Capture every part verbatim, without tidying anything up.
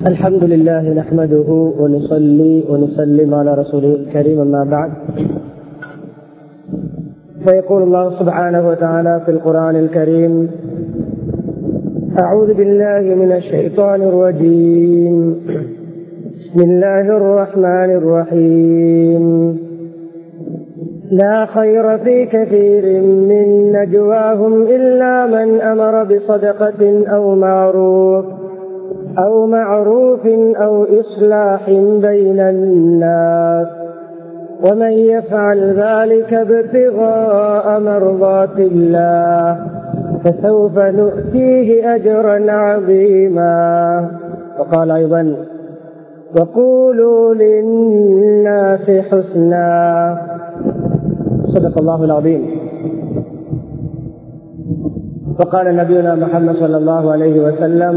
الحمد لله نحمده ونصلي ونسلم على رسوله الكريم، أما بعد، فيقول الله سبحانه وتعالى في القرآن الكريم: أعوذ بالله من الشيطان الرجيم، بسم الله الرحمن الرحيم. لا خير في كثير من نجواهم إلا من أمر بصدقة أو معروف أو معروف أو إصلاح بين الناس، ومن يفعل ذلك ابتغاء مرضات الله فسوف نؤتيه أجرا عظيما. وقال أيضا: وقولوا للناس حسنا. صدق الله العظيم. وقال نبينا محمد صلى الله عليه وسلم: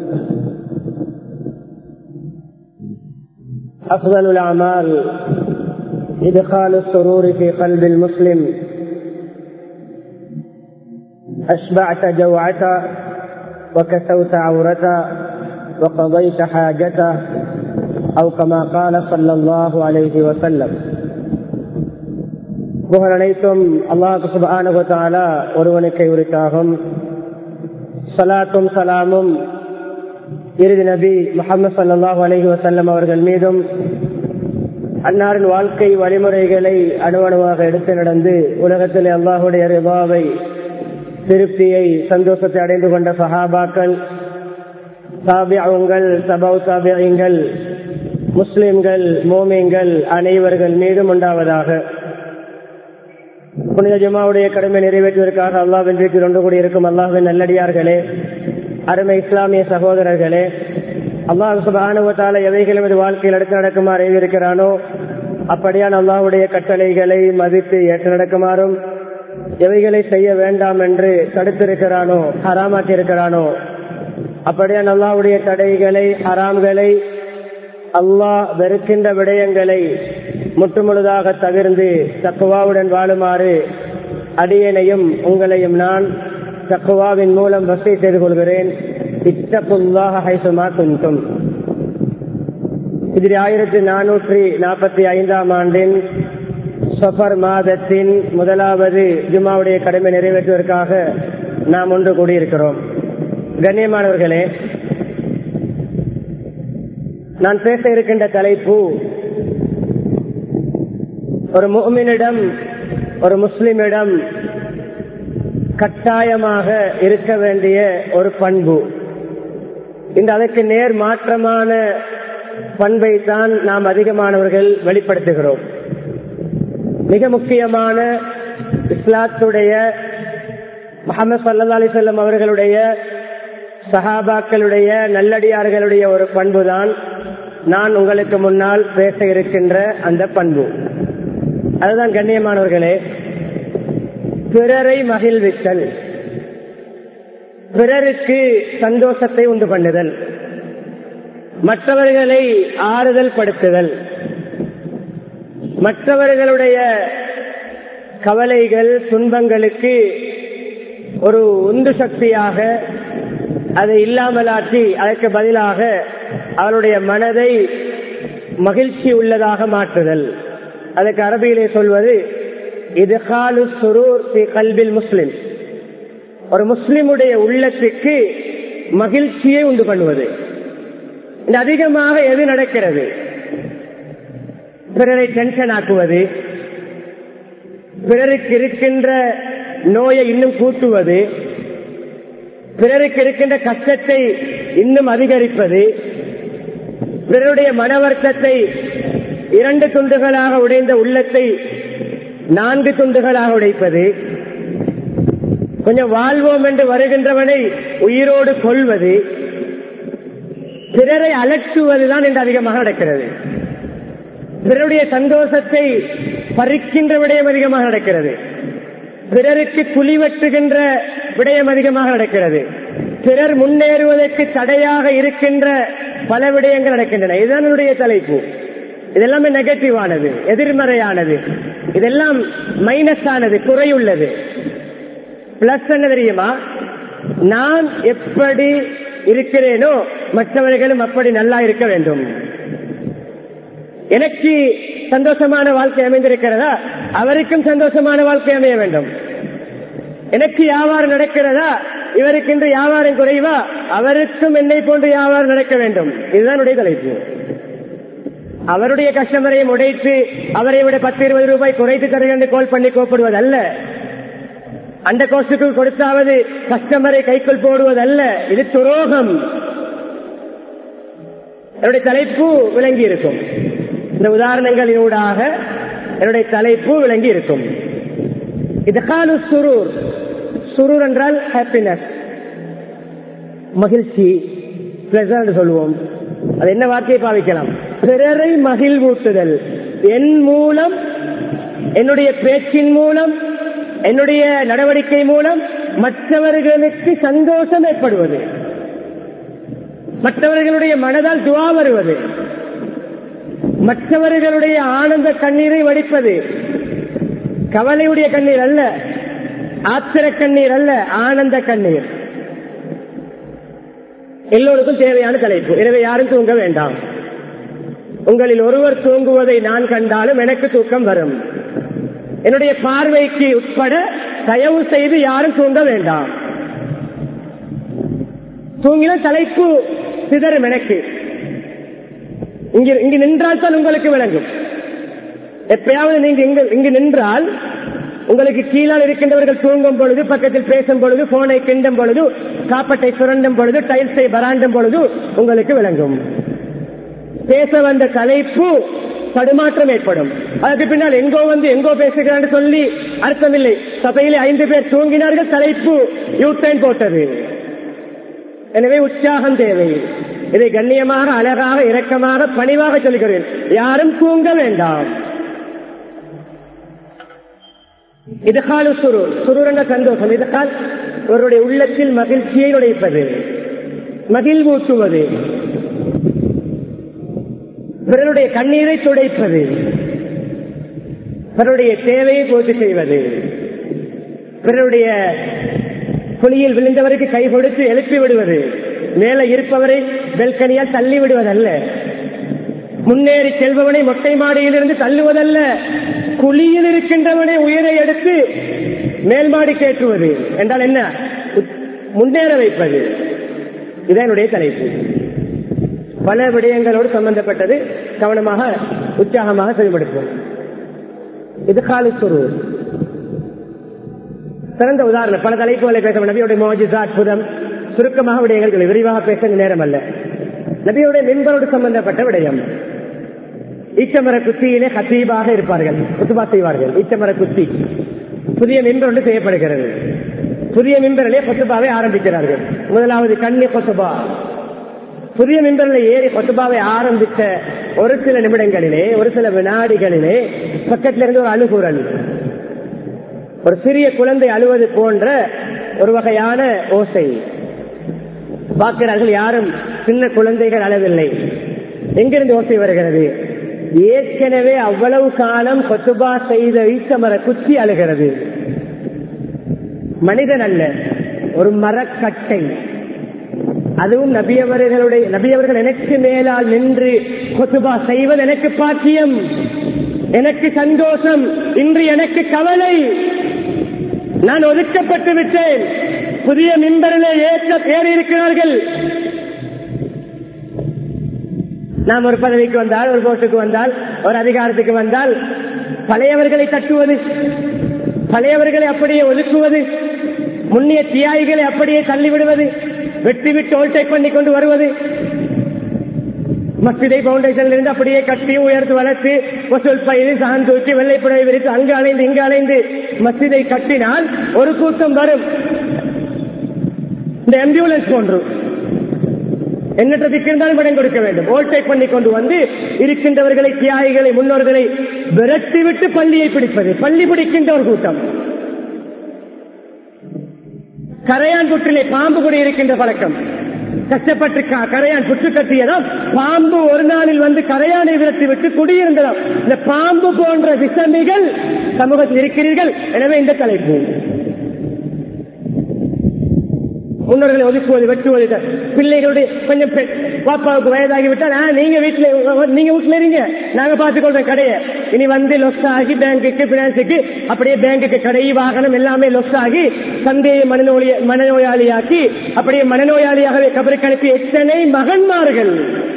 أفضل الأعمال إدخال السرور في قلب المسلم. أشبعت جوعته وكسوت عورته وقضيت حاجته، أو كما قال صلى الله عليه وسلم. புகழ் அனைத்தும் அல்லாஹ் சுப்ஹானஹு வ தஆலா ஒருவனுக்கே உரித்தாகும். ஸலாத்தும் ஸலாமும் இறுதி நபி முஹம்மது ஸல்லல்லாஹு அலைஹி வஸல்லம் அவர்கள் மீதும், அன்னாரின் வாழ்க்கை வழிமுறைகளை அணுவணுவாக எடுத்து நடந்து உலகத்தில் அல்லாஹுடைய ரிதாவை, திருப்தியை, சந்தோஷத்தை அடைந்து கொண்ட சஹாபாக்கள், தாபிஊன்கள், தபவு தாபிஈன்கள், முஸ்லிம்கள், மோமின்கள் அனைவர்கள் மீதும் உண்டாவதாக. புனித ஜுமாவுடைய கடமை நிறைவேற்றுவதற்காக அல்லாஹ்வின் வீட்டில் ஒன்று கூடி இருக்கும் அல்லாஹ்வின் நல்லடியார்களே, அருமை இஸ்லாமிய சகோதரர்களே, அல்லாஹ் சுப்ஹானஹு வ தஆலா எவைகள் எமது வாழ்க்கையில் எடுத்து நடக்குமாறு ஏவிருக்கிறானோ அப்படியான அல்லாஹ்வுடைய கட்டளைகளை மதித்து ஏற்று நடக்குமாறும், எவைகளை செய்ய வேண்டாம் என்று தடுத்திருக்கிறானோ, ஹராமாக்கி இருக்கிறானோ அப்படியான அல்லாஹ்வுடைய தடைகளை, ஹராம்களை, அல்லாஹ் வெறுக்கின்ற விடயங்களை முற்றுமுழுதாக தவிர்ந்து தக்வாவுடன் வாழுமாறு அடியேனையும் உங்களையும் நான் தக்வாவின் மூலம் வசதி செய்து கொள்கிறேன். இத்தகுல்லாஹ ஹைசுமா குன்தும். இதில் ஆயிரத்தி நானூற்றி நாற்பத்தி ஐந்தாம் ஆண்டின் சஃபர் மாதத்தின் முதலாவது ஜுமாவுடைய கடமை நிறைவேற்றுவதற்காக நாம் ஒன்று கூடியிருக்கிறோம். கண்ணியமானவர்களே, நான் பேச இருக்கின்ற தலைப்பு ஒரு முஃமினிடம், ஒரு முஸ்லிமிடம் கட்டாயமாக இருக்க வேண்டிய ஒரு பண்பு. இந்த அதற்கு நேர் மாற்றமான பண்பை தான் நாம் அதிகமானவர்கள் வெளிப்படுத்துகிறோம். மிக முக்கியமான இஸ்லாத்துடைய, முஹம்மது ஸல்லல்லாஹு அலைஹி வஸல்லம் அவர்களுடைய, சஹாபாக்களுடைய, நல்லடியார்களுடைய ஒரு பண்பு தான் நான் உங்களுக்கு முன்னால் பேச இருக்கின்ற அந்த பண்பு. அதுதான் கண்ணியமானவர்களே, பிறரை மகிழ்வித்தல், பிறருக்கு சந்தோஷத்தை உண்டு பண்ணுதல், மற்றவர்களை ஆறுதல் படுத்துதல், மற்றவர்களுடைய கவலைகள், துன்பங்களுக்கு ஒரு உந்து சக்தியாக அதை இல்லாமலாற்றி அதற்கு பதிலாக அவருடைய மனதை மகிழ்ச்சி உள்ளதாக மாற்றுதல். அதற்கு அரபியிலே சொல்வது இத்காலு சுரூர் ஃபீ கல்பில் முஸ்லிம். ஒரு முஸ்லிமுடைய உள்ளத்துக்கு மகிழ்ச்சியை உண்டு பண்ணுவது. இந்த அதிகமாக எது நடக்கிறது? பிறரை டென்ஷன் ஆக்குவது, பிறருக்கு இருக்கின்ற நோயை இன்னும் கூட்டுவது, பிறருக்கு இருக்கின்ற கஷ்டத்தை இன்னும் அதிகரிப்பது, பிறருடைய மனவர்த்தத்தை இரண்டு துண்டுகளாக உடைந்த உள்ளத்தை நான்கு துண்டுகளாக உடைப்பது, கொஞ்சம் வாழ்வோம் என்று வருகின்றவனை உயிரோடு கொள்வது, பிறரை அலட்டுவதுதான் என்று அதிகமாக நடக்கிறது. பிறருடைய சந்தோஷத்தை பறிக்கின்ற விடயம் அதிகமாக நடக்கிறது. பிறருக்கு குழி வெட்டுகின்ற விடயம் அதிகமாக நடக்கிறது. பிறர் முன்னேறுவதற்கு தடையாக இருக்கின்ற பல விடயங்கள் நடக்கின்றன. இதுதான் என்னுடைய தலைப்பு. இதெல்லாமே நெகட்டிவானது, எதிர்மறையானது, இதெல்லாம் மைனஸ் ஆனது, குறையுள்ளது. பிளஸ் என்ன தெரியுமா? நான் எப்படி இருக்கிறேனோ மற்றவர்களும் அப்படி நல்லா இருக்க வேண்டும். எனக்கு சந்தோஷமான வாழ்க்கை அமைந்திருக்கிறதா, அவருக்கும் சந்தோஷமான வாழ்க்கை அமைய வேண்டும். எனக்கு வியாபாரம் நடக்கிறதா, இவருக்கு இன்று வியாபாரம் குறைவா, அவருக்கும் என்னை போன்று வியாபாரம் நடக்க வேண்டும். இதுதான் உடைய தலைப்பு. அவருடைய கஸ்டமரையும் உடைத்து அவரை விட பத்து இருபது ரூபாய் குறைத்து தருகின்ற கோல் பண்ணி கோப்படுவதல்ல, அந்த கோஸ்டுக்கு கொடுத்தாவது கஸ்டமரை கைக்குள் போடுவதல்ல. இது துரோகம். என்னுடைய தலைப்பு விளங்கி இருக்கும். இந்த உதாரணங்களினூடாக என்னுடைய தலைப்பு விளங்கி இருக்கும். இத்காலு சுரூர். சுரூர் என்றால் ஹாப்பினஸ், மகிழ்ச்சி, பிளசன்ட் சொல்லுவோம். அது என்ன வார்த்தையை பாவிக்கலாம்? பிறரை மகிழ்வூட்டுதல். என் மூலம், என்னுடைய பேச்சின் மூலம், என்னுடைய நடவடிக்கை மூலம் மற்றவர்களுக்கு சந்தோஷம் ஏற்படுவது, மற்றவர்களுடைய மனதால் துவா வருவது, மற்றவர்களுடைய ஆனந்த கண்ணீரை வடிப்பது. கவலையுடைய கண்ணீர் அல்ல, ஆத்திர கண்ணீர் அல்ல, ஆனந்த கண்ணீர். எல்லோருக்கும் தேவையான தலைப்பு. எனவே யாரும் தூங்க வேண்டாம். உங்களில் ஒருவர் தூங்குவதை நான் கண்டாலும் எனக்கு தூக்கம் வரும். என்னுடைய பார்வைக்கு உட்பட தயவு செய்து யாரும் தூங்க வேண்டாம். தூங்கின தலைப்பு சிதறும். எனக்கு இங்கு நின்றால் தான் உங்களுக்கு விளங்கும். எப்பயாவது நீங்க இங்கு நின்றால் உங்களுக்கு கீழால் இருக்கின்றவர்கள் தூங்கும் பொழுது, பக்கத்தில் பேசும் பொழுது, போனை கிண்டும் பொழுது, காப்பட்டை சுரண்டும் பொழுது, டைல்ஸை பராண்டும் பொழுது உங்களுக்கு விளங்கும். பேச வந்த தலைப்பு தடுமாற்றம் ஏற்படும். அதுக்கு பின்னால் எங்கோ வந்து எங்கோ பேசுகிறான்னு சொல்லி அர்த்தமில்லை. சபையிலே ஐந்து பேர் தூங்கினார்கள், தலைப்பு யூட்டைன் போட்டது. எனவே உற்சாகம் தேவை. இதை கண்ணியமாக, அழகாக, இரக்கமாக, பணிவாக சொல்கிறேன். யாரும் தூங்க வேண்டாம். இதுகாலு சுரூர். சுரூர் என்ற சந்தோஷம். இதுகால் அவருடைய உள்ளத்தில் மகிழ்ச்சியை உடைப்பது, மகிழ்வூட்டுவது, பிறருடைய கண்ணீரை துடைப்பது, பிறருடைய தேவையை பூர்த்தி செய்வது, பிறருடைய குழியில் விழுந்தவருக்கு கை கொடுத்து எழுப்பி விடுவது, மேலே இருப்பவரை பெல்கனியால் தள்ளி விடுவதல்ல, முன்னேறி செல்பவனை மொட்டை மாடியிலிருந்து தள்ளுவதல்ல, குழியில் இருக்கின்றவனை உயிரை எடுத்து மேல் மாடி கேட்டுவது என்றால் என்ன? முன்னேற வைப்பது. இதான் என்னுடைய தலைப்பு. பல விடயங்களோடு சம்பந்தப்பட்டது. கவனமாக, உற்சாகமாக செயல்படுத்துவோம். இது காலு சுரூர். சிறந்த உதாரணம். பல தலைப்புகளை பேச நபியுடைய மோஜிசா, அற்புதம், சுருக்கமாக விடயங்கள் விரிவாக பேச நேரம் அல்ல. நபியுடைய மின்பரோடு சம்பந்தப்பட்ட விடயம். ஈச்சமர குத்தியிலே ஹத்தீபாக இருப்பார்கள், குத்துபா செய்வார்கள். ஈச்சமர குத்தி புதிய மின்பர் ஒன்று செய்யப்படுகிறது. புதிய மின்பரிலே கொத்துபாவை ஆரம்பிக்கிறார்கள். முதலாவது கண்ணி கொத்துபா. புதிய மின்பரில் ஏறி கொத்துபாவை ஆரம்பித்த ஒரு சில நிமிடங்களிலே, ஒரு சில வினாடிகளிலே பக்கத்திலிருந்து இருந்து ஒரு அழுகுரல், ஒரு சிறிய குழந்தை அழுவது போன்ற ஒரு வகையான ஓசை. பார்க்கிறார்கள், யாரும் சின்ன குழந்தைகள் அழவில்லை. எங்கிருந்து ஓசை வருகிறது? ஏற்கனவே அவ்வளவு காலம் கொத்துபா செய்த ஈச்சமர குச்சி அழுகிறது. மனிதன் அல்ல, ஒரு மரக்கட்டை. அதுவும் நபியவர்களுடைய நபியவர்கள் எனக்கு மேலால் நின்று கொத்துபா செய்வது எனக்கு பாக்கியம், எனக்கு சந்தோஷம். இன்று எனக்கு கவலை. நான் ஒதுக்கப்பட்டு விட்டேன். புதிய மிம்பரிலே ஏற்ற பேர் இருக்கிறார்கள். நாம் ஒரு பதவிக்கு வந்தால், ஒரு போஸ்டுக்கு வந்தால், ஒரு அதிகாரத்துக்கு வந்தால் பழையவர்களை தட்டுவது, பழையவர்களை அப்படியே ஒதுக்குவது, முன்னிய தியாகிகளை அப்படியே தள்ளிவிடுவது, வெட்டி விட்டு ஓல்டேக் பண்ணி கொண்டு வருவது, மஸ்ஜிதை பவுண்டேஷன்ல இருந்து அப்படியே கட்டி உயர்த்து வளர்த்து வசூல் பயிர் சான் தூக்கி வெள்ளைப்புடவை விரித்து அங்கு அலைந்து இங்கு அலைந்து மஸ்ஜிதை கட்டினால் ஒரு கூட்டம் வரும். இந்த ஆம்புலன்ஸ் போன்று எண்ணற்ற திக்கிருந்தாலும் படம் கொடுக்க வேண்டும். ஓல்டேக் பண்ணி கொண்டு வந்து இருக்கின்றவர்களை, தியாகிகளை, முன்னோர்களை விரட்டி விட்டு பள்ளியை பிடிப்பது. பள்ளி பிடிக்கின்ற ஒரு கூட்டம். கரையான் புற்றிலே பாம்பு கூட இருக்கின்ற பழக்கம். கஷ்டப்பட்டு கரையான் புற்று கட்டியதாம் பாம்பு ஒரு நாளில் வந்து கரையானை விரட்டி விட்டு குடியிருந்ததாம். இந்த பாம்பு போன்ற விஷமிகள் சமூகத்தில் இருக்கிறீர்கள். எனவே இந்த தலைப்பு முன்னோர்களை ஒதுக்குவது, வெட்டுவது, பிள்ளைகளுடைய கொஞ்சம் பாப்பாவுக்கு வயதாகிவிட்டால் நீங்க வீட்டுல நீங்க வீட்டுல இருங்க, நாங்க பார்த்துக்கொள்றோம் கடையை. இனி வந்து லொஸ் ஆகி பேங்குக்கு பினான்ஸுக்கு அப்படியே பேங்குக்கு கடை வாகனம் எல்லாமே லொஸ் ஆகி சந்தையை மனநோய மனநோயாளியாக்கி அப்படியே மனநோயாளியாகவே கபருக்கு அனுப்பி எத்தனை மகன்மார்கள்.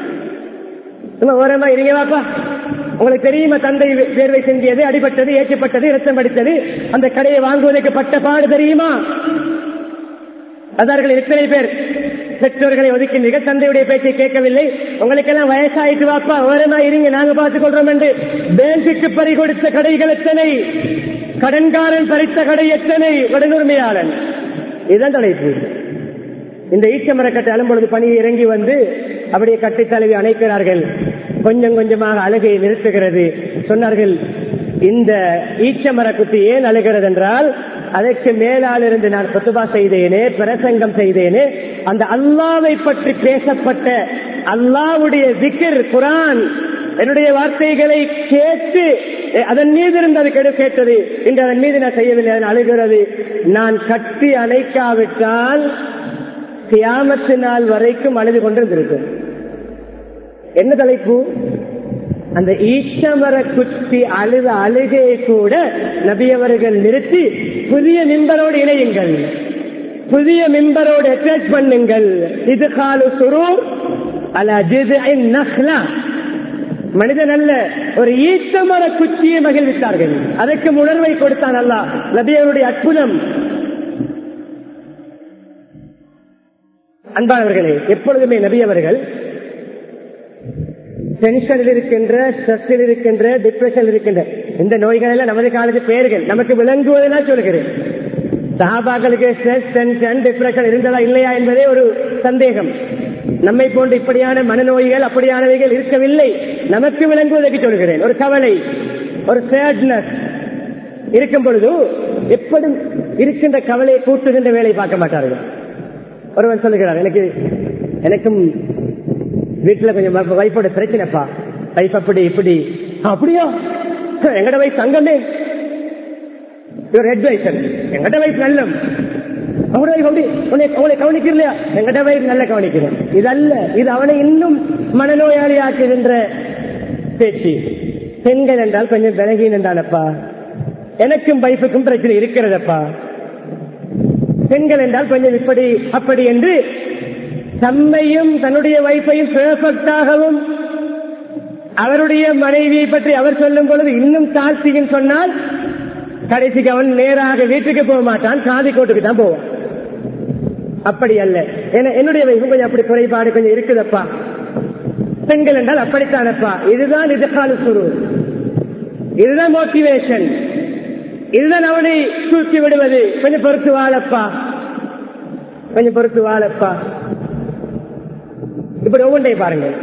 ஓரமா இருங்க வாப்பா, உங்களுக்கு தெரியுமா தந்தை வேர்வை செஞ்சியது, அடிபட்டது, ஏற்றப்பட்டது, இரத்தம் அடித்தது, அந்த கடையை வாங்குவதற்கு பட்ட பாடு தெரியுமா? அதார்கள் எத்தனை பேர் பெற்றோர்களை ஒதுக்கின்றீர்கள், தந்தையுடைய பேச்சை கேட்கவில்லை, உங்களுக்கெல்லாம் வயசாயிட்டு வாப்பா ஓரமா இருங்க நாங்க பார்த்துக் கொள்றோம் என்று பேங்குக்கு பறி கொடுத்த கடைகள் எத்தனை, கடன்காரன் பறித்த கடை எத்தனை, உடனுரிமையாளன். இதுதான் தலைப்பு. இந்த ஈச்சமரக்கட்டை அழும்பொழுது பணியை இறங்கி வந்து அப்படியே கட்டை தழுவி அணைக்கிறார்கள். கொஞ்சம் கொஞ்சமாக அழுகையை நிறுத்துகிறது. சொன்னார்கள், இந்த ஈச்சமர குத்தி ஏன் அழுகிறது என்றால், அதற்கு மேலால் இருந்து நான் குத்துபா செய்தேனே, பிரசங்கம் செய்தேனே, அந்த அல்லாஹ்வை பற்றி பேசப்பட்ட அல்லாஹ்வுடைய திக்ர் குர்ஆன் என்னுடைய வார்த்தைகளை கேட்டு அதன் மீது இருந்து அது கெடு கேட்டது, இன்று அதன் மீது நான் செய்யவில்லை, அதன் அழுகிறது. நான் கட்டி அணைக்காவிட்டால் கியாமத்து நாள் வரைக்கும் அழுது கொண்டிருந்திருக்கும். என்ன தலைப்பு? அந்த ஈச்சமர குத்தி அழுத அழுகையை கூட நபி அவர்கள் நிறுத்தி புதிய மிம்பரோடு இணையுங்கள், புதிய மிம்பரோடு அட்டாச் பண்ணுங்கள். இது காலு சுரூர் அலா ஜித்இன் நஹ்லா. மனிதன் அல்ல, ஒரு ஈச்சமர குச்சியை மகிழ்வித்தார்கள். அதற்கு உணர்வை கொடுத்தான் அல்லாஹ். நபி அவருடைய அற்புதம். அன்பானவர்களே, எப்பொழுதுமே நபி அவர்கள் டென்ஷனில் இருக்கின்ற, ஸ்ட்ரெஸ்ஸில் இருக்கின்ற, டிப்ரெஷன் இருக்கின்ற இந்த நோய்கள் எல்லாம் நமது காலத்து பெயர்கள், நமக்கு விளங்குவதெல்லாம் சொல்கிறேன். சஹாபாக்களுக்கு ஸ்ட்ரெஸ், டென்ஷன், டிப்ரெஷன் இருந்ததா இல்லையா என்பதே ஒரு சந்தேகம். நம்மை போன்று இப்படியான மனநோய்கள் அப்படியானவைகள் இருக்கவில்லை. நமக்கு விளங்குவதற்கு சொல்கிறேன். ஒரு கவலை, ஒரு சேட்னஸ் இருக்கும் பொழுது எப்படி இருக்கின்ற கவலையை கூட்டுகின்ற வேலை பார்க்க மாட்டார்கள். ஒருவன் சொல்லுகிறார், எனக்கு எனக்கும் வீட்டுல கொஞ்சம் வைஃபோட பிரச்சனைப்பா, வைஃப் அப்படி இப்படி. அப்படியா? எங்கட வைஃப் தங்கமே, அட்வைசர், எங்கட வைஃப் நல்ல, அவங்களை கவனிக்கலையா? எங்கட வைஃப் நல்ல கவனிக்கிறேன். இதல்ல, இது அவனை இன்னும் மனநோயாளி ஆக்குகின்ற பேச்சு. பெண்கள் என்றால் கொஞ்சம் விலகின் என்றானப்பா, எனக்கும் வைஃபுக்கும் பிரச்சனை இருக்கிறதப்பா. பெண்கள் என்றால் கொஞ்சம் இப்படி அப்படி என்று தம்மையும் தன்னுடைய வைஃபையும் பெர்ஃபெக்டாகவும் அவருடைய மனைவியை பற்றி அவர் சொல்லும் பொழுது இன்னும் தாழ்த்தியும் சொன்னால் கடைசிக்கு அவன் நேராக வீட்டுக்கு போக மாட்டான், காதி கோட்டுக்கு தான் போவான். அப்படி அல்ல. என்னுடைய வைஃபும் கொஞ்சம் அப்படி குறைபாடு கொஞ்சம் இருக்குதப்பா. பெண்கள் என்றால் அப்படித்தானப்பா. இதுதான் இதுகால சுரு, இதுதான் மோட்டிவேஷன், இதுதான் அவனை தூக்கி விடுவது. கொஞ்சம் பொறுத்து வாழப்பா, கொஞ்சம் பொறுத்து வாழப்பா. இப்படி ஒவ்வொன்றை பாருங்கள்.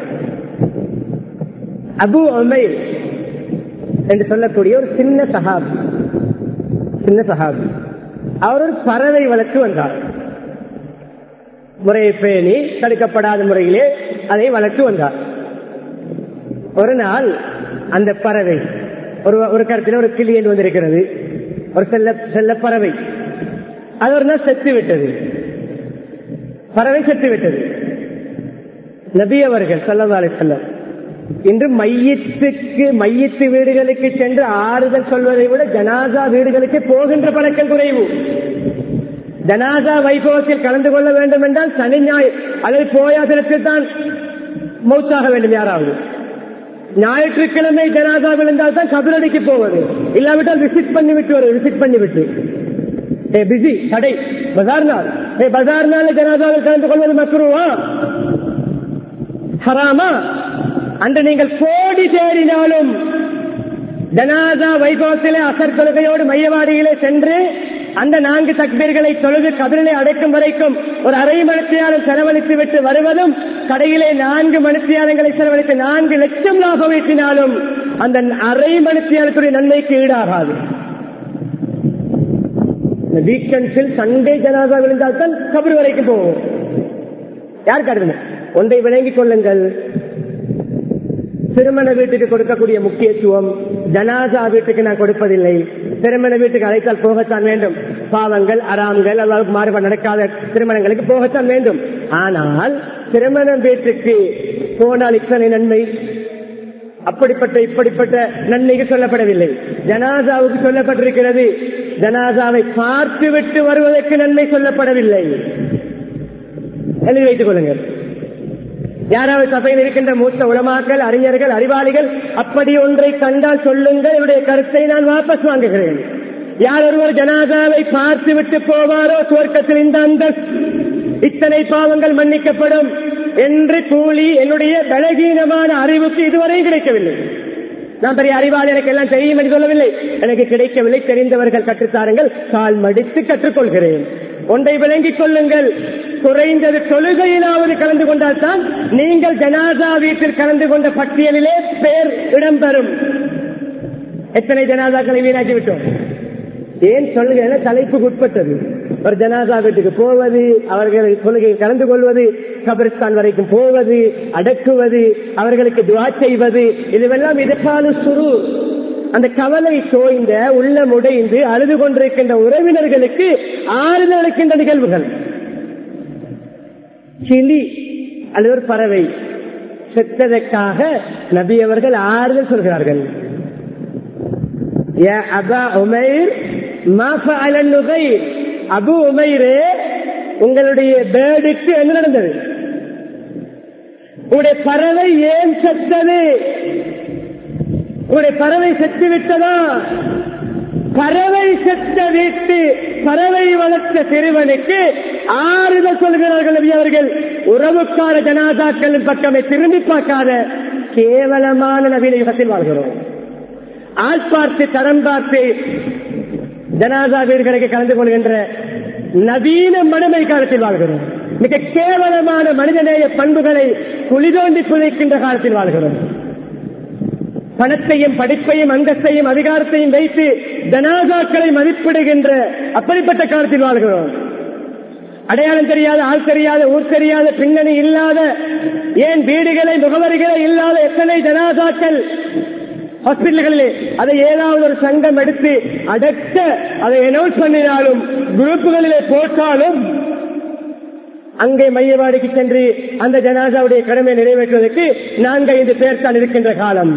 அபு உமைர் என்று சொல்லக்கூடிய ஒரு சின்ன சஹாபி, சின்ன சஹாபி, அவர் ஒரு பறவை வளர்த்து வந்தார். முறையை பேணி தடுக்கப்படாத முறையிலே அதை வளர்த்து வந்தார். ஒரு நாள் அந்த பறவை ஒரு ஒரு கருத்தில் ஒரு கிளி என்று வந்திருக்கிறது, ஒரு செல்ல செல்ல பறவை, அது ஒரு நாள் செத்து விட்டது. பறவை செத்து விட்டது. நபி அவர்கள் ஸல்லல்லாஹு அலைஹி வஸல்லம் இன்று மையத்துக்கு மையத்து வீடுகளுக்கு சென்று ஆறுதல் சொல்வதை விட ஜனாசா வீடுகளுக்கு போகின்ற பழக்கம் குறைவு. ஜனாசா வைபவத்தில் கலந்து கொள்ள வேண்டும் என்றால் சனி ஞாயிறு அல்லது போயாசனத்தில் தான் மௌத்தாக வேண்டும். யாராவது ஞாயிற்றுக்கிழமை ஜனாசா விழுந்தால் தான் கபரடிக்கு போவது, இல்லாவிட்டால் விசிட் பண்ணி விட்டு வருவது. விசிட் பண்ணி விட்டு பிஸி கடை பஜார் நாள், பஜார் நாள் ஜனாசாவில் கலந்து கொள்வது மக்ரூவா ஹராமா? அன்று நீங்கள் கோடி தேடினாலும் ஜனாசா வைபவத்திலே அசர் தொழுகையோடு மையவாடியிலே சென்று அந்த நான்கு தக்பீர்களை தொழுது கபரிலே அடைக்கும் வரைக்கும் ஒரு அரை மணித்தியாலம் செலவழித்து விட்டு வருவதும், கடையிலே நான்கு மணித்தியாலங்களை செலவழித்து நான்கு லட்சம் லாபம் ஈட்டினாலும் அந்த அரை மணித்தியாலத்துடைய நன்மைக்கு ஈடாகாது. வீக்கெண்ட்ஸில் சண்டே ஜனாசா விழுந்தால் தான் கபர் வரைக்கும் போவோம். யார் காட்டுங்க? ஒன்றை விளங்கிக் கொள்ளுங்கள். திருமண வீட்டுக்கு கொடுக்கக்கூடிய முக்கியத்துவம் ஜனாசா வீட்டுக்கு நான் கொடுப்பதில்லை. திருமண வீட்டுக்கு அழைத்தால் போகத்தான் வேண்டும். பாவங்கள் அறாம்கள் அல்லாஹ்வுக்கு மாறுபாடு நடக்காத திருமணங்களுக்கு போகத்தான் வேண்டும். ஆனால் திருமண வீட்டுக்கு போனால் இத்தனை நன்மை, அப்படிப்பட்ட இப்படிப்பட்ட நன்மைக்கு சொல்லப்படவில்லை. ஜனாசாவுக்கு சொல்லப்பட்டிருக்கிறது. ஜனாசாவை பார்த்து விட்டு வருவதற்கு நன்மை சொல்லப்படவில்லை. எழுதி வைத்துக் கொள்ளுங்கள். யாராவது சபையில் இருக்கின்ற மூத்த உலமாக்கள், அறிஞர்கள், அறிவாளிகள் அப்படி ஒன்றை கண்டால் சொல்லுங்கள், என்னுடைய கருத்தை நான் வாபஸ் வாங்குகிறேன். யார் ஒருவர் ஜனாசாவை பார்த்து விட்டு போவாரோ சுவர்க்கத்தில் இந்த அந்த இத்தனை பாவங்கள் மன்னிக்கப்படும் என்று கூலி என்னுடைய பலகீனமான அறிவுக்கு இதுவரை கிடைக்கவில்லை. நான் பெரிய அறிவாளி, எனக்கு எல்லாம் தெரியும் என்று சொல்லவில்லை. எனக்கு கிடைக்கவில்லை. தெரிந்தவர்கள் கற்றுத்தாருங்கள், கால் மடித்து கற்றுக்கொள்கிறேன். ஒன்றை விளங்கிக் கொள்ளுங்கள், குறைந்தது தொழுகையிலாவது கலந்து கொண்டால் தான் நீங்கள் ஜனாசா வீட்டில் கலந்து கொண்ட பட்டியலிலே பேர் இடம்பெறும். எத்தனை ஜனாசாக்களை வீணாக்கி விட்டோம். ஏன் சொல்லுங்க, தலைப்புக்கு உட்பட்டது. ஒரு ஜனாசா வீட்டுக்கு போவது, அவர்கள் தொழுகையில் கலந்து கொள்வது, கபிரிஸ்தான் வரைக்கும் போவது, அடக்குவது, அவர்களுக்கு துஆ செய்வது, இதுவெல்லாம் இதற்கான சுரு. அந்த கவலை சோய்ந்த உள்ளம் உடைந்து அழுது கொண்டிருக்கின்ற உறவினர்களுக்கு ஆறுதல் அளிக்கின்ற நிகழ்வுகள். கிளி அல்லது ஒரு பறவை செத்ததற்காக நபி அவர்கள் ஆறுதல் சொல்கிறார்கள். அபு உமைரே, உங்களுடைய பேர்டுக்கு என்ன நடந்தது? உங்களுடைய பறவை ஏன் செத்தது? உங்களுடைய பறவை செத்து விட்டதா? பறவை செத்த வீட்டு பறவை வளர்த்த சிறுவனுக்கு ஆறுதல் சொல்கிறார்கள் நபி அவர்கள். உறவுக்கார ஜனாசாக்களின் பக்கமே திரும்பி பார்க்காத கேவலமான நவீன யுகத்தில் வாழ்கிறோம். ஆள் பார்த்து தரம் பார்த்து ஜனாசா வீடுகளுக்கு கலந்து கொள்கின்ற நவீன மனமை காலத்தில் வாழ்கிறோம். மிக கேவலமான மனிதநேய பண்புகளை குளிதோண்டி புதைக்கின்ற காலத்தில் வாழ்கிறோம். பணத்தையும் படிப்பையும் அந்தஸ்தையும் அதிகாரத்தையும் வைத்து ஜனாசாக்களை மதிப்பிடுகின்ற அப்படிப்பட்ட காலத்தில் வாழ்கிறோம். அடையாளம் தெரியாத, ஆள் தெரியாத, ஊர் தெரியாத, பின்னணி இல்லாத, ஏன் வீடுகளை முகவரிகளை இல்லாத எத்தனை ஜனாசாக்கள் ஹாஸ்பிட்டல்களிலே அதை ஏதாவது ஒரு சங்கம் எடுத்து அடக்க அதை அனௌன்ஸ் பண்ணினாலும், குரூப்புகளிலே போட்டாலும், அங்கே மையவாடிக்கு சென்று அந்த ஜனாசாவுடைய கடமை நிறைவேற்றுவதற்கு நான்கு ஐந்து பேர் தான் இருக்கின்ற காலம்.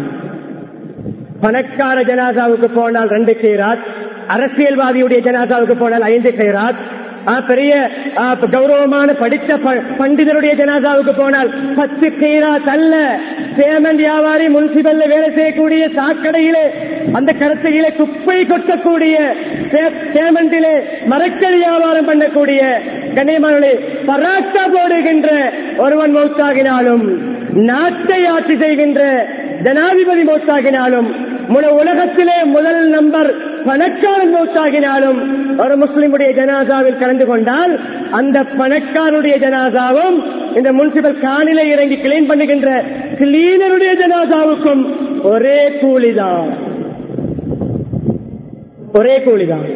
பணக்கார ஜனாசாவுக்கு போனால் ரெண்டு கைராத், அரசியல்வாதியுடைய ஜனாசாவுக்கு போனால் ஐந்து கைராத், பெரிய கௌரவமான படித்த பண்டிதருடைய ஜனாசாவுக்கு போனால் பத்து கைராத் அல்ல. பேமெண்ட் வியாபாரி முன்சிபல்ல வேலை செய்யக்கூடிய சாக்கடையிலே அந்த கருத்தையிலே குப்பை கொட்டக்கூடிய பேமெண்டிலே மரக்கல் வியாபாரம் பண்ணக்கூடிய கண்ணியமானே பராட்டா போடுகின்ற ஒருவன் மௌத்தாகினாலும், நாட்டை ஆட்சி செய்கின்ற ஜனாதிபதி மௌத்தாகினாலும், முழு உலகத்திலே முதல் நம்பர் பணக்காரன் மௌத்தாகினாலும் ஒரு முஸ்லிமுடைய ஜனாசாவில் கலந்து கொண்டால் அந்த பணக்காரனுடைய ஜனாசாவும் இந்த முனிசிபல் காணிலே இறங்கி கிளீன் பண்ணுகின்ற கிளீனருடைய ஜனாசாவுக்கும் ஒரே கூலிதான், ஒரே கூலிதான்.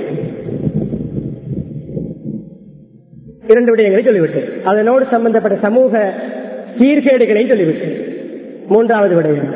இரண்டு விடயங்களை சொல்லிவிட்டு அதனோடு சம்பந்தப்பட்ட சமூக சீர்கேடுகளை சொல்லிவிட்டு மூன்றாவது விடயம்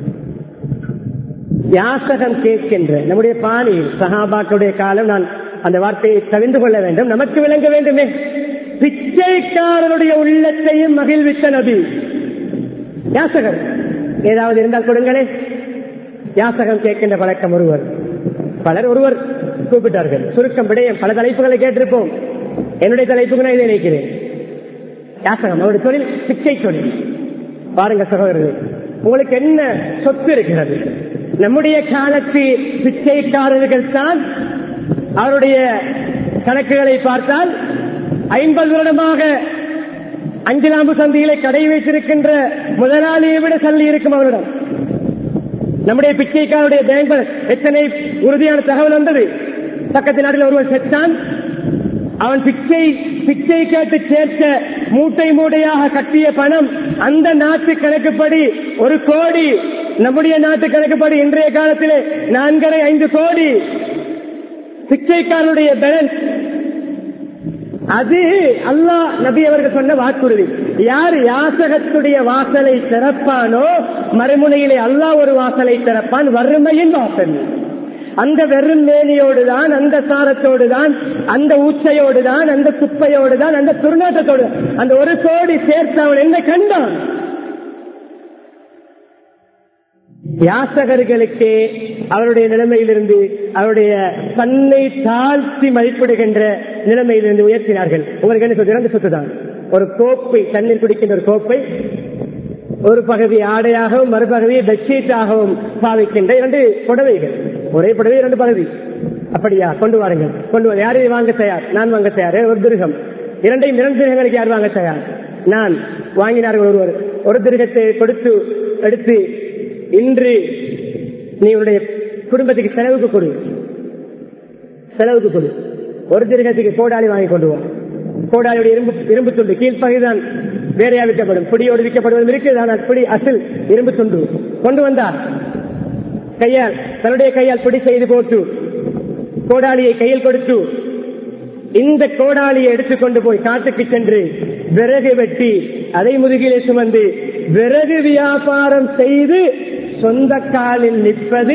யாசகம் கேட்கின்ற நம்முடைய பாணியில் சஹாபாக்களுடைய காலம். நான் அந்த வார்த்தையை தவிர்த்து கொள்ள வேண்டும், நமக்கு விளங்க வேண்டுமே. பிச்சைக்காரனுடைய உள்ளத்தையும் மகிழ்வித்த நபி யாசகர். ஏதாவது இருந்தால் கொடுங்களே. யாசகம் கேட்கின்ற பழக்கம் ஒருவர், பலர் ஒருவர் கூப்பிட்டார்கள். சுருக்கம் விடயம் பல தலைப்புகளை கேட்டிருப்போம். என்னுடைய தலைப்புக்கு நான் இதை நினைக்கிறேன். யாசகம் அவருடைய தொழில் பிச்சை தொழில். பாருங்க சகோதரர்கள், உங்களுக்கு என்ன சொத்து இருக்கிறது? நம்முடைய காலத்து பிச்சைக்காரர்கள் தான் அவருடைய கணக்குகளை பார்த்தால் ஐம்பது வருடமாக அஞ்சிலாம்பு சந்தையிலே கடை வைத்திருக்கின்ற முதலாளியை விட சல்லி இருக்கும் அவரிடம். நம்முடைய பிச்சைக்காரருடைய பேங்க் எத்தனை உறுதியான தகவல் வந்தது. பக்கத்து நாட்டில் ஒருவர் செத்தான். அவன் பிச்சை பிச்சை கேட்டு சேர்த்த மூட்டை மூட்டையாக கட்டிய பணம் அந்த நாட்டு கணக்குப்படி ஒரு கோடி, நம்முடைய நாட்டு கணக்குப்படி இன்றைய காலத்திலே நான்கரை ஐந்து கோடி பிச்சைக்காரனுடைய பேலன்ஸ். அது அல்லாஹ் நபி அவர்கள் சொன்ன வாக்குறுதி. யார் யாசகத்துடைய வாசலை திறப்பானோ மறுமுனையிலே அல்லாஹ் ஒரு வாசலை திறப்பான், வறுமையின் வாசல். அந்த வெறும் மேனியோடுதான், அந்த சாரத்தோடுதான், அந்த ஊச்சையோடுதான், அந்த குப்பையோடுதான், அந்த துர்நாற்றத்தோடு அந்த ஒரு கோடி சேர்த்து அவன் என்ன கண்டான்? யாசகர்களுக்கே அவருடைய நிலைமையிலிருந்து, அவருடைய தன்னை தாழ்த்தி மதிப்பிடுகின்ற நிலைமையிலிருந்து உயர்த்தினார்கள். உங்களுக்கு என்ன சொல்ற? இரண்டு சொத்து தான். ஒரு கோப்பை, தண்ணீர் குடிக்கின்ற ஒரு கோப்பை, ஒரு பகுதி ஆடையாகவும் மறுபகுதியை பெட்ஷீட்டாகவும் பாவிக்கின்ற இரண்டு புடவைகள். ஒரே புடவை இரண்டு பகுதி. அப்படியா? கொண்டு வாருங்கள், கொண்டு வர. யாரையும் வாங்க தயார்? நான் வாங்க தயார். ஒரு திருகம். இரண்டையும் இரண்டு திருகங்களுக்கு யார் வாங்க தயார்? நான். வாங்கினார்கள் ஒருவர். ஒரு திருகத்தை கொடுத்து எடுத்து, இன்று நீ உன்னுடைய குடும்பத்துக்கு செலவுக்கு கொடு, செலவுக்கு கொடு. ஒரு திருகத்துக்கு கோடாலி வாங்கி கொண்டு வா. கோடாலியுடைய இரும்பு இரும்பு துண்டு கீழ்ப்பகுதிதான் வேறையா விற்கப்படும், பிடியோடு விற்கப்படுவதும் இருக்குது. ஆனால் பிடி அசில் இரும்பு துண்டு கொண்டு வந்தார். கையால், தன்னுடைய கையால் பிடி செய்து போட்டு கோடாலியை கையில் கொடுத்து, இந்த கோடாலியை எடுத்துக்கொண்டு போய் காட்டுக்கு சென்று விறகு வெட்டி அதை முதுகிலே சுமந்து விறகு வியாபாரம் செய்து சொந்த காலில் நிற்பது,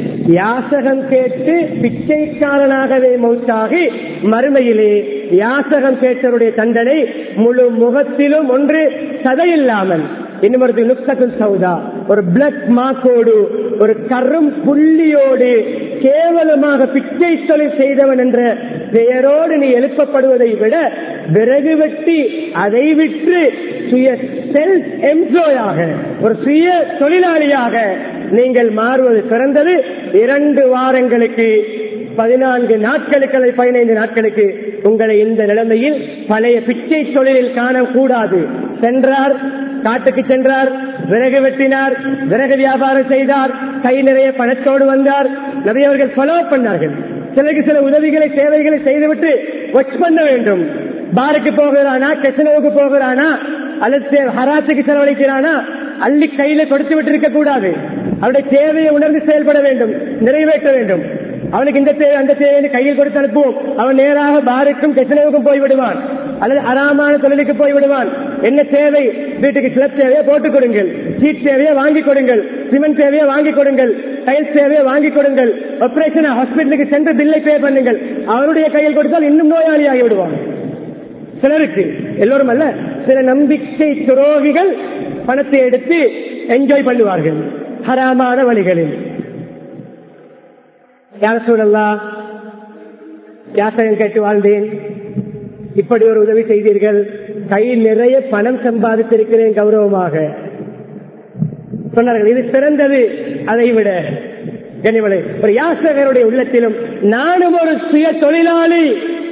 யாசகம் கேட்டு பிச்சைக்காரனாகவே மௌத்தாகி மறுமையிலே யாசகம் கேட்டவருடைய தண்டனை முழு முகத்திலும் ஒன்று சதையில்லாமல், இன்னொரு நுக்கத்துல் சௌதா, ஒரு பிளக் மார்க்கோடு, ஒரு கரும் புள்ளியோடு, கேவலமாக பிச்சை தொழில் செய்தவன் என்ற பெயரோடு நீ எழுப்பப்படுவதை விட விறகு வெட்டி அதை விற்று சுய செல்ஃப் எம்ப்ளாயாக, ஒரு சுய தொழிலாளியாக நீங்கள் மாறுவது சிறந்தது. இரண்டு வாரங்களுக்கு, பதினான்கு நாட்களுக்கு அல்லது பதினைந்து நாட்களுக்கு உங்களை இந்த நிலைமையில் பழைய பிச்சை தொழிலில் காணக்கூடாது. சென்றார், காட்டுக்கு சென்றார், விறகு வெட்டினார், விறகு வியாபாரம் செய்தார், கை நிறைய பணத்தோடு வந்தார். நிறைய அவர்கள் ஃபாலோ பண்ணார்கள். சிலருக்கு சில உதவிகளை, சேவைகளை செய்துவிட்டு வாட்ச் பண்ண வேண்டும். பாருக்கு போகிறானா, கெசனவுக்கு போகிறானா, அல்லது ஹராத்துக்கு செலவழிக்கிறானா, அள்ளி கையில கொடுத்து விட்டு இருக்க கூடாது. அவருடைய தேவையை உணர்ந்து செயல்பட வேண்டும், நிறைவேற்ற வேண்டும். அவனுக்கு இந்த தேவை அந்த தேவையை கையில் கொடுத்து அனுப்புவோம், அவன் நேராக பாருக்கும் கெசனவுக்கும் போய்விடுவான், அல்லது அறாமான தொழிலுக்கு போய்விடுவான். என்ன தேவை? வீட்டுக்கு சில தேவையை போட்டுக் கொடுங்கள், சீட் தேவையை வாங்கி கொடுங்கள், சிமெண்ட் தேவையை வாங்கி கொடுங்கள், டைல்ஸ் தேவையை வாங்கி கொடுங்கள், ஆபரேஷன் ஹாஸ்பிட்டலுக்கு சென்று பில்லை பே பண்ணுங்கள். அவருடைய கையில் கொடுத்தால் இன்னும் நோயாளியாகி விடுவான். சிலருக்கு, எல்லோரும் அல்ல, சில நம்பிக்கை துரோகிகள் பணத்தை எடுத்து என்ஜாய் பண்ணுவார்கள் ஹராமான வழிகளில். யார் சொல்லலாம், யாசகம் கேட்டு வாழ்ந்தேன், இப்படி ஒரு உதவி செய்தீர்கள், கை நிறைய பணம் சம்பாதித்திருக்கிறேன் கௌரவமாக சொன்னார்கள். இது சிறந்தது. அதை விட கனிமலை, ஒரு யாசகருடைய உள்ளத்திலும் நானும் ஒரு சுய தொழிலாளி,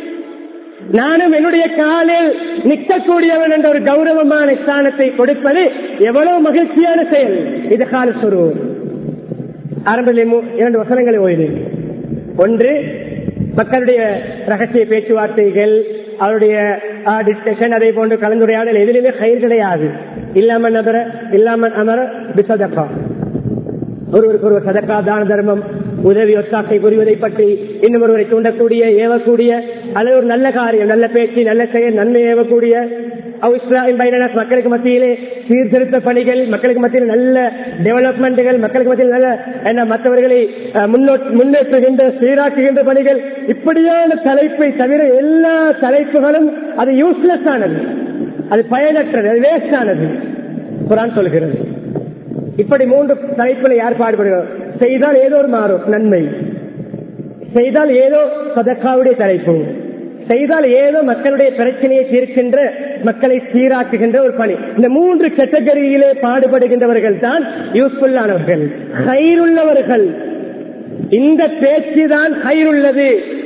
நானும் என்னுடைய காலில் நிற்கக்கூடியவன் என்ற ஒரு கௌரவமான ஸ்தானத்தை கொடுப்பது எவ்வளவு மகிழ்ச்சியான செயல். இது கால சொருவம். ஆரம்பத்தில் இரண்டு வசனங்களை ஓய்வு. ஒன்று, மக்களுடைய ரகசிய பேச்சுவார்த்தைகள், அவருடைய டிஸ்கஷன், அதே போன்று கலந்துரையாடல் எதிலுமே கயிறு கிடையாது. இல்லாமல் அமர இல்லாமல் அமர பிசதக்கா, ஒருவருக்கு ஒருவர் சதக்கா, தான தர்மம், உதவி ஒத்தாக்கை புரிவதை பற்றி, இன்னும் ஒருவரை தூண்டக்கூடிய, ஏவக்கூடிய, அல்லது ஒரு நல்ல காரியம், நல்ல பேச்சு, நல்ல செயல், நன்மை ஏவக்கூடிய, மக்களுக்கு மத்தியிலே சீர்திருத்த பணிகள், மக்களுக்கு மத்தியில் நல்ல டெவலப்மெண்ட்டுகள், மக்களுக்கு மத்தியில் நல்ல என்ன மற்றவர்களை முன்னேற்றுகின்ற, சீராக்குகின்ற பணிகள், இப்படியான தலைப்பை தவிர எல்லா தலைப்புகளும் அது யூஸ்லெஸ் ஆனது, அது பயனற்றது, அது வேஸ்ட் ஆனது குர்ஆன் சொல்கிறது. இப்படி மூன்று தலைப்புகளை யார் பாடுபடுகிறார்? செய்தால் ஏதோ ஒரு மாறும் நன்மை, செய்தால் ஏதோ சதக்காவுடைய தலைப்பு, செய்தால் ஏதோ மக்களுடைய பிரச்சனையை தீர்க்கின்ற, மக்களை சீராக்குகின்ற ஒரு பணி. இந்த மூன்று கேட்டகரியிலே பாடுபடுகின்றவர்கள் தான் யூஸ்ஃபுல்லானவர்கள், ஹைருள்ளவர்கள். இந்த பேச்சு தான் ஹைருள்ளது.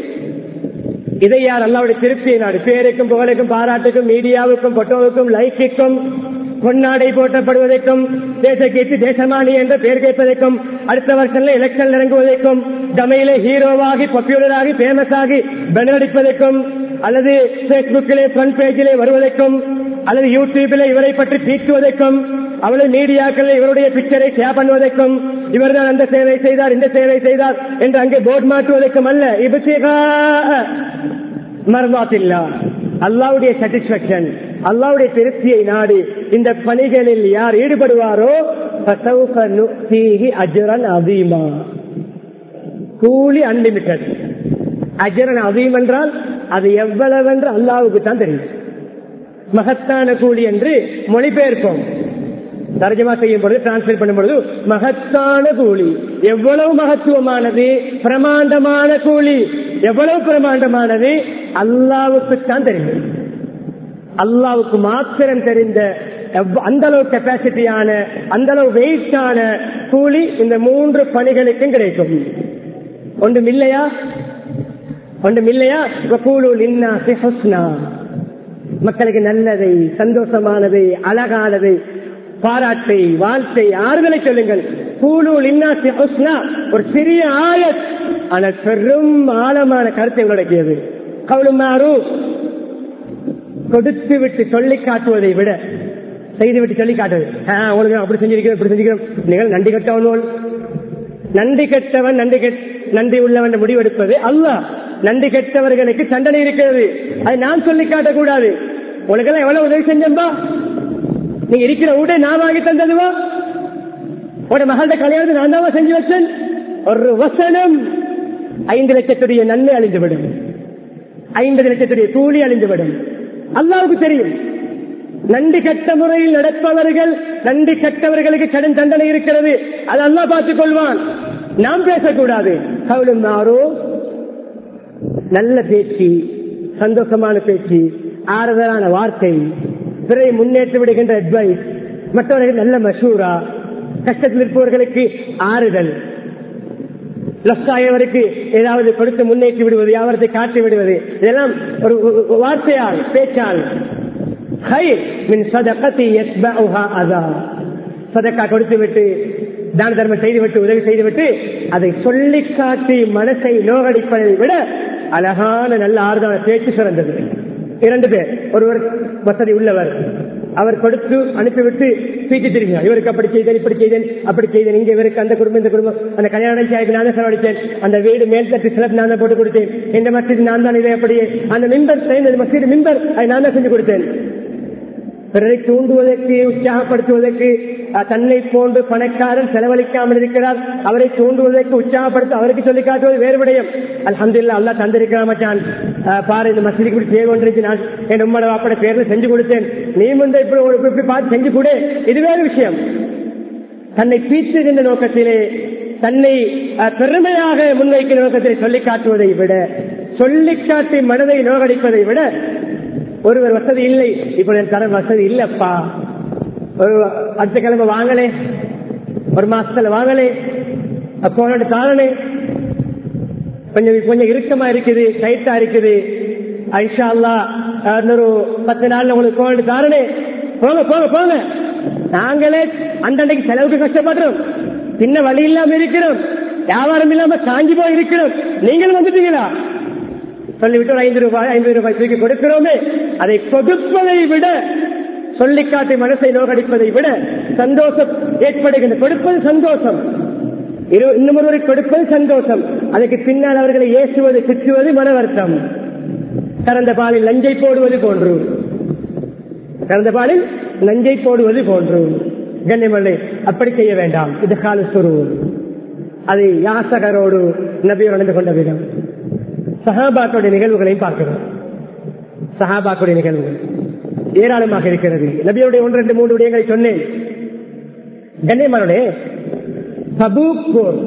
இதை யார் அல்லாஹ்வுடைய திருப்தியை நாடு, பேருக்கும் புகழுக்கும் பாராட்டுக்கும் மீடியாவுக்கும் போட்டோவுக்கும் லைக்குக்கும் பொன்னாடை போட்டப்படுவதற்கும், தேச கீர்த்தி தேசமானி என்ற பெயர் கேட்பதற்கும், அடுத்த வருஷம் எலெக்ஷன் இறங்குவதற்கும், தமிழில ஹீரோவாகி பாப்புலர் ஆகி பேமஸ் ஆகி பெனடிப்பதற்கும், அல்லது பேஸ்புக்கிலே ஃப்ரண்ட் பேஜிலே வருவதற்கும், அல்லது யூடியூபில் இவரை பற்றி பீச்சுவதற்கும், அவளது மீடியாக்கள் இவருடைய பிக்சரை ஷேர் பண்ணுவதற்கும், இவர் தான் அந்த சேவை செய்தார் இந்த சேவை செய்தார் என்று அங்கே போர்டு மாற்றுவதற்கும் அல்ல. இப்திகா மர்தாத்தில்லா, அல்லாஹ்வுடைய சாட்டிஸ்பாக்சன், அல்லாஹ்வுடைய திருப்தியை நாடி இந்த பணிகளில் யார் ஈடுபடுவாரோ ஃபஸௌஃப நுஅதீஹி அஜ்ரன் அதீமா, கூலி அன்லிமிட்டட். அஜரன் அதீம் என்றால் அது எவ்வளவு என்று அல்லாஹ்வுக்கு தான் தெரியும். மகத்தான கூலி என்று மொழிபெயர்ப்போம், தர்ஜமா செய்யும் பொழுது, டிரான்ஸ்லேட் பண்ணும் பொழுது மகத்தான கூலி, எவ்வளவு மகத்துவமானது, பிரமாண்டமான கூலி, எவ்வளவு பிரமாண்டமானது அல்லாஹ்வுக்கு தான் தெரியும். அல்லாஹ்வுக்கு மாத்திரம் தெரிந்த அந்த அளவு கெப்பாசிட்டியான, அந்த அளவு வெயிட்டான கூலி இந்த மூன்று பணிகளுக்கும் கிடைக்கும். ஒன்றும் இல்லையா? ஒன்றும் இல்லையா? மக்களுக்கு நல்லதை, சந்தோஷமானதை, அழகானதை, பாராட்டை, வாழ்த்தை, ஆறுதலை சொல்லுங்கள். ஒரு சிறிய ஆயத், ஆனால் பெரும் ஆழமான கருத்தை உள்ளடக்கியது. கவுலுமாறு கொடுத்து விட்டு சொல்லி காட்டுவதை விட செய்து விட்டு சொல்லி காட்டுவது. உங்களுக்கு அப்படி செஞ்சிருக்கிறோம், இப்படி செஞ்சிருக்கிறோம், நீங்கள் நன்றி கட்டவன், நன்றி கெட்டவன், நன்றி நன்றி உள்ளவன் முடிவெடுப்பது அல்லாஹ். நன்றி கெட்டவர்களுக்கு தண்டனை இருக்கிறது, அதை நான் சொல்லி காட்டக்கூடாது. உனக்கெல்லாம் எவ்வளவு உதவி செஞ்சம்பா, நீங்க இருக்கிற வீட்டை நான் வாங்கி தந்ததுவா, உடைய மகள கல்யாணத்தை நான் தான் செஞ்சு வச்சேன். ஒரு வசனம் ஐந்து லட்சத்துடைய நன்மை அழிந்துவிடும், ஐம்பது லட்சத்துடைய கூலி அழிந்துவிடும். அல்லாஹ்வுக்கு தெரியும். நன்றி கட்ட முறையில் நடப்பவர்கள், நன்றி கட்டவர்களுக்கு கடும் தண்டனை இருக்கிறது, அது அல்லாஹ் பார்த்துக் கொள்வான். நாம் பேசக்கூடாது. கவுலும் மாறோ, நல்ல பேச்சு, சந்தோஷமான பேச்சு, ஆறுதலான வார்த்தை, பிறரை முன்னேற்றி விடுகின்ற அட்வைஸ், மற்றவர்கள் நல்ல மசூரா, கஷ்டத்தில் இருப்பவர்களுக்கு ஆறுதல், லஸ்தாயவருக்கு ஏதாவது கொடுத்து முன்னேற்றி விடுவது, யாவரத்தை காட்டி விடுவது, இதெல்லாம் ஒரு வார்த்தையால், பேச்சால். சதக்கா கொடுத்து விட்டு, தான தர்மம் செய்துவிட்டு, உதவி செய்துவிட்டு, அதை சொல்லி காட்டி மனசை நோகடிப்பதை விட அழகான நல்ல ஆறுதலான பேச்சு சிறந்தது. இரண்டு பேர், ஒருவர் வசதி உள்ளவர், அவர் கொடுத்து அனுப்பிவிட்டு பீச்சு திரும்பினார். இவருக்கு அப்படி செய்தேன், இப்படி செய்தேன், அப்படி செய்தேன், இங்க இவருக்கு அந்த குடும்பம், இந்த குடும்பம், அந்த கல்யாணம் சாய்க்கு நான் தான் செலவழித்தேன், அந்த வீடு மேல் தட்டு சிலப்பு நான் தான் போட்டு கொடுத்தேன், இந்த மஸ்ஜித் நான் தான், இதை அப்படியே அந்த மிம்பர் சேர்ந்த மஸ்ஜித் மிம்பர் அதை நான் தான் செஞ்சு கொடுத்தேன். பிறரை தூண்டுவதற்கு, உற்சாகப்படுத்துவதற்கு, தன்னை போன்று பணக்காரன் செலவழிக்காமல் இருக்கிறார், அவரை தூண்டுவதற்கு, உற்சாகப்படுத்த அவருக்கு சொல்லி காட்டுவது வேறு விடயம். அல்ஹம்துலில்லாஹ், அல்லாஹ் தந்திருக்கிறான் மச்சான், பாரு இந்த மசூதிக்கு இப்படி செய்ய கொண்டிருக்கு, நான் என் உம்மட வாப்பட பேர்ல செஞ்சு கொடுத்தேன், நீ முந்தை இப்படி பார்த்து செஞ்சு கொடு, இது வேறு விஷயம். தன்னை பீச்சுகின்ற நோக்கத்திலே, தன்னை பெருமையாக முன்வைக்கிற நோக்கத்திலே சொல்லி காட்டுவதை விட, சொல்லி காட்டி மனதை நோகடிப்பதை விட, ஒருவர் வசதி இல்லை, இப்ப தர வசதி இல்லப்பா, ஒரு அடுத்த கிழமை வாங்கலே, ஒரு மாசத்துல வாங்கலே, போன தானே, கொஞ்சம் கொஞ்சம் இறுக்கமா இருக்குது, டைட்டா இருக்குது, இன்ஷா அல்லாஹ் இன்னொரு பத்து நாள்ல உங்களுக்கு போன தானே, போங்க போங்க போங்க. நாங்களே அந்தன்னைக்கு செலவுக்கு கஷ்டப்படுறோம், சின்ன வழி இல்லாம இருக்கிறோம், வியாபாரம் இல்லாம காஞ்சி போய் இருக்கிறோம், நீங்களும் வந்துட்டீங்களா சொல்லிவிட்டு ஒரு ஐந்து ரூபாய் ஐம்பது ரூபாய் தூக்கி கொடுக்கிறோமே, அதை கொடுப்பதை விட, சொல்லிக்காட்டி மனசை நோகடிப்பதை விட சந்தோஷம் ஏற்படுகின்ற, கொடுப்பது சந்தோஷம், இன்னும் ஒருவரை கொடுப்பது சந்தோஷம், அதுக்கு பின்னால் அவர்களை ஏசுவது, திட்டுவது மன வருத்தம். கறந்த பாலில் நஞ்சை போடுவது போன்று, கறந்த பாலில் நஞ்சை போடுவது போன்று. கண்ணியமல்லே, அப்படி செய்ய வேண்டாம். இது காலசுரு, அது யாசகரோடு நபியோடு நடந்து கொண்ட விதம். சஹாபாக்களுடைய நிகழ்வுகளையும் பார்க்கிறோம். சஹாபாக்களுடைய நிகழ்வுகள் ஏராளமாக இருக்கிறது. நபியோடைய ஒன்று ரெண்டு மூன்று விடயங்களை சொன்னேன். கண்ணியமானே, தபூக் போர்,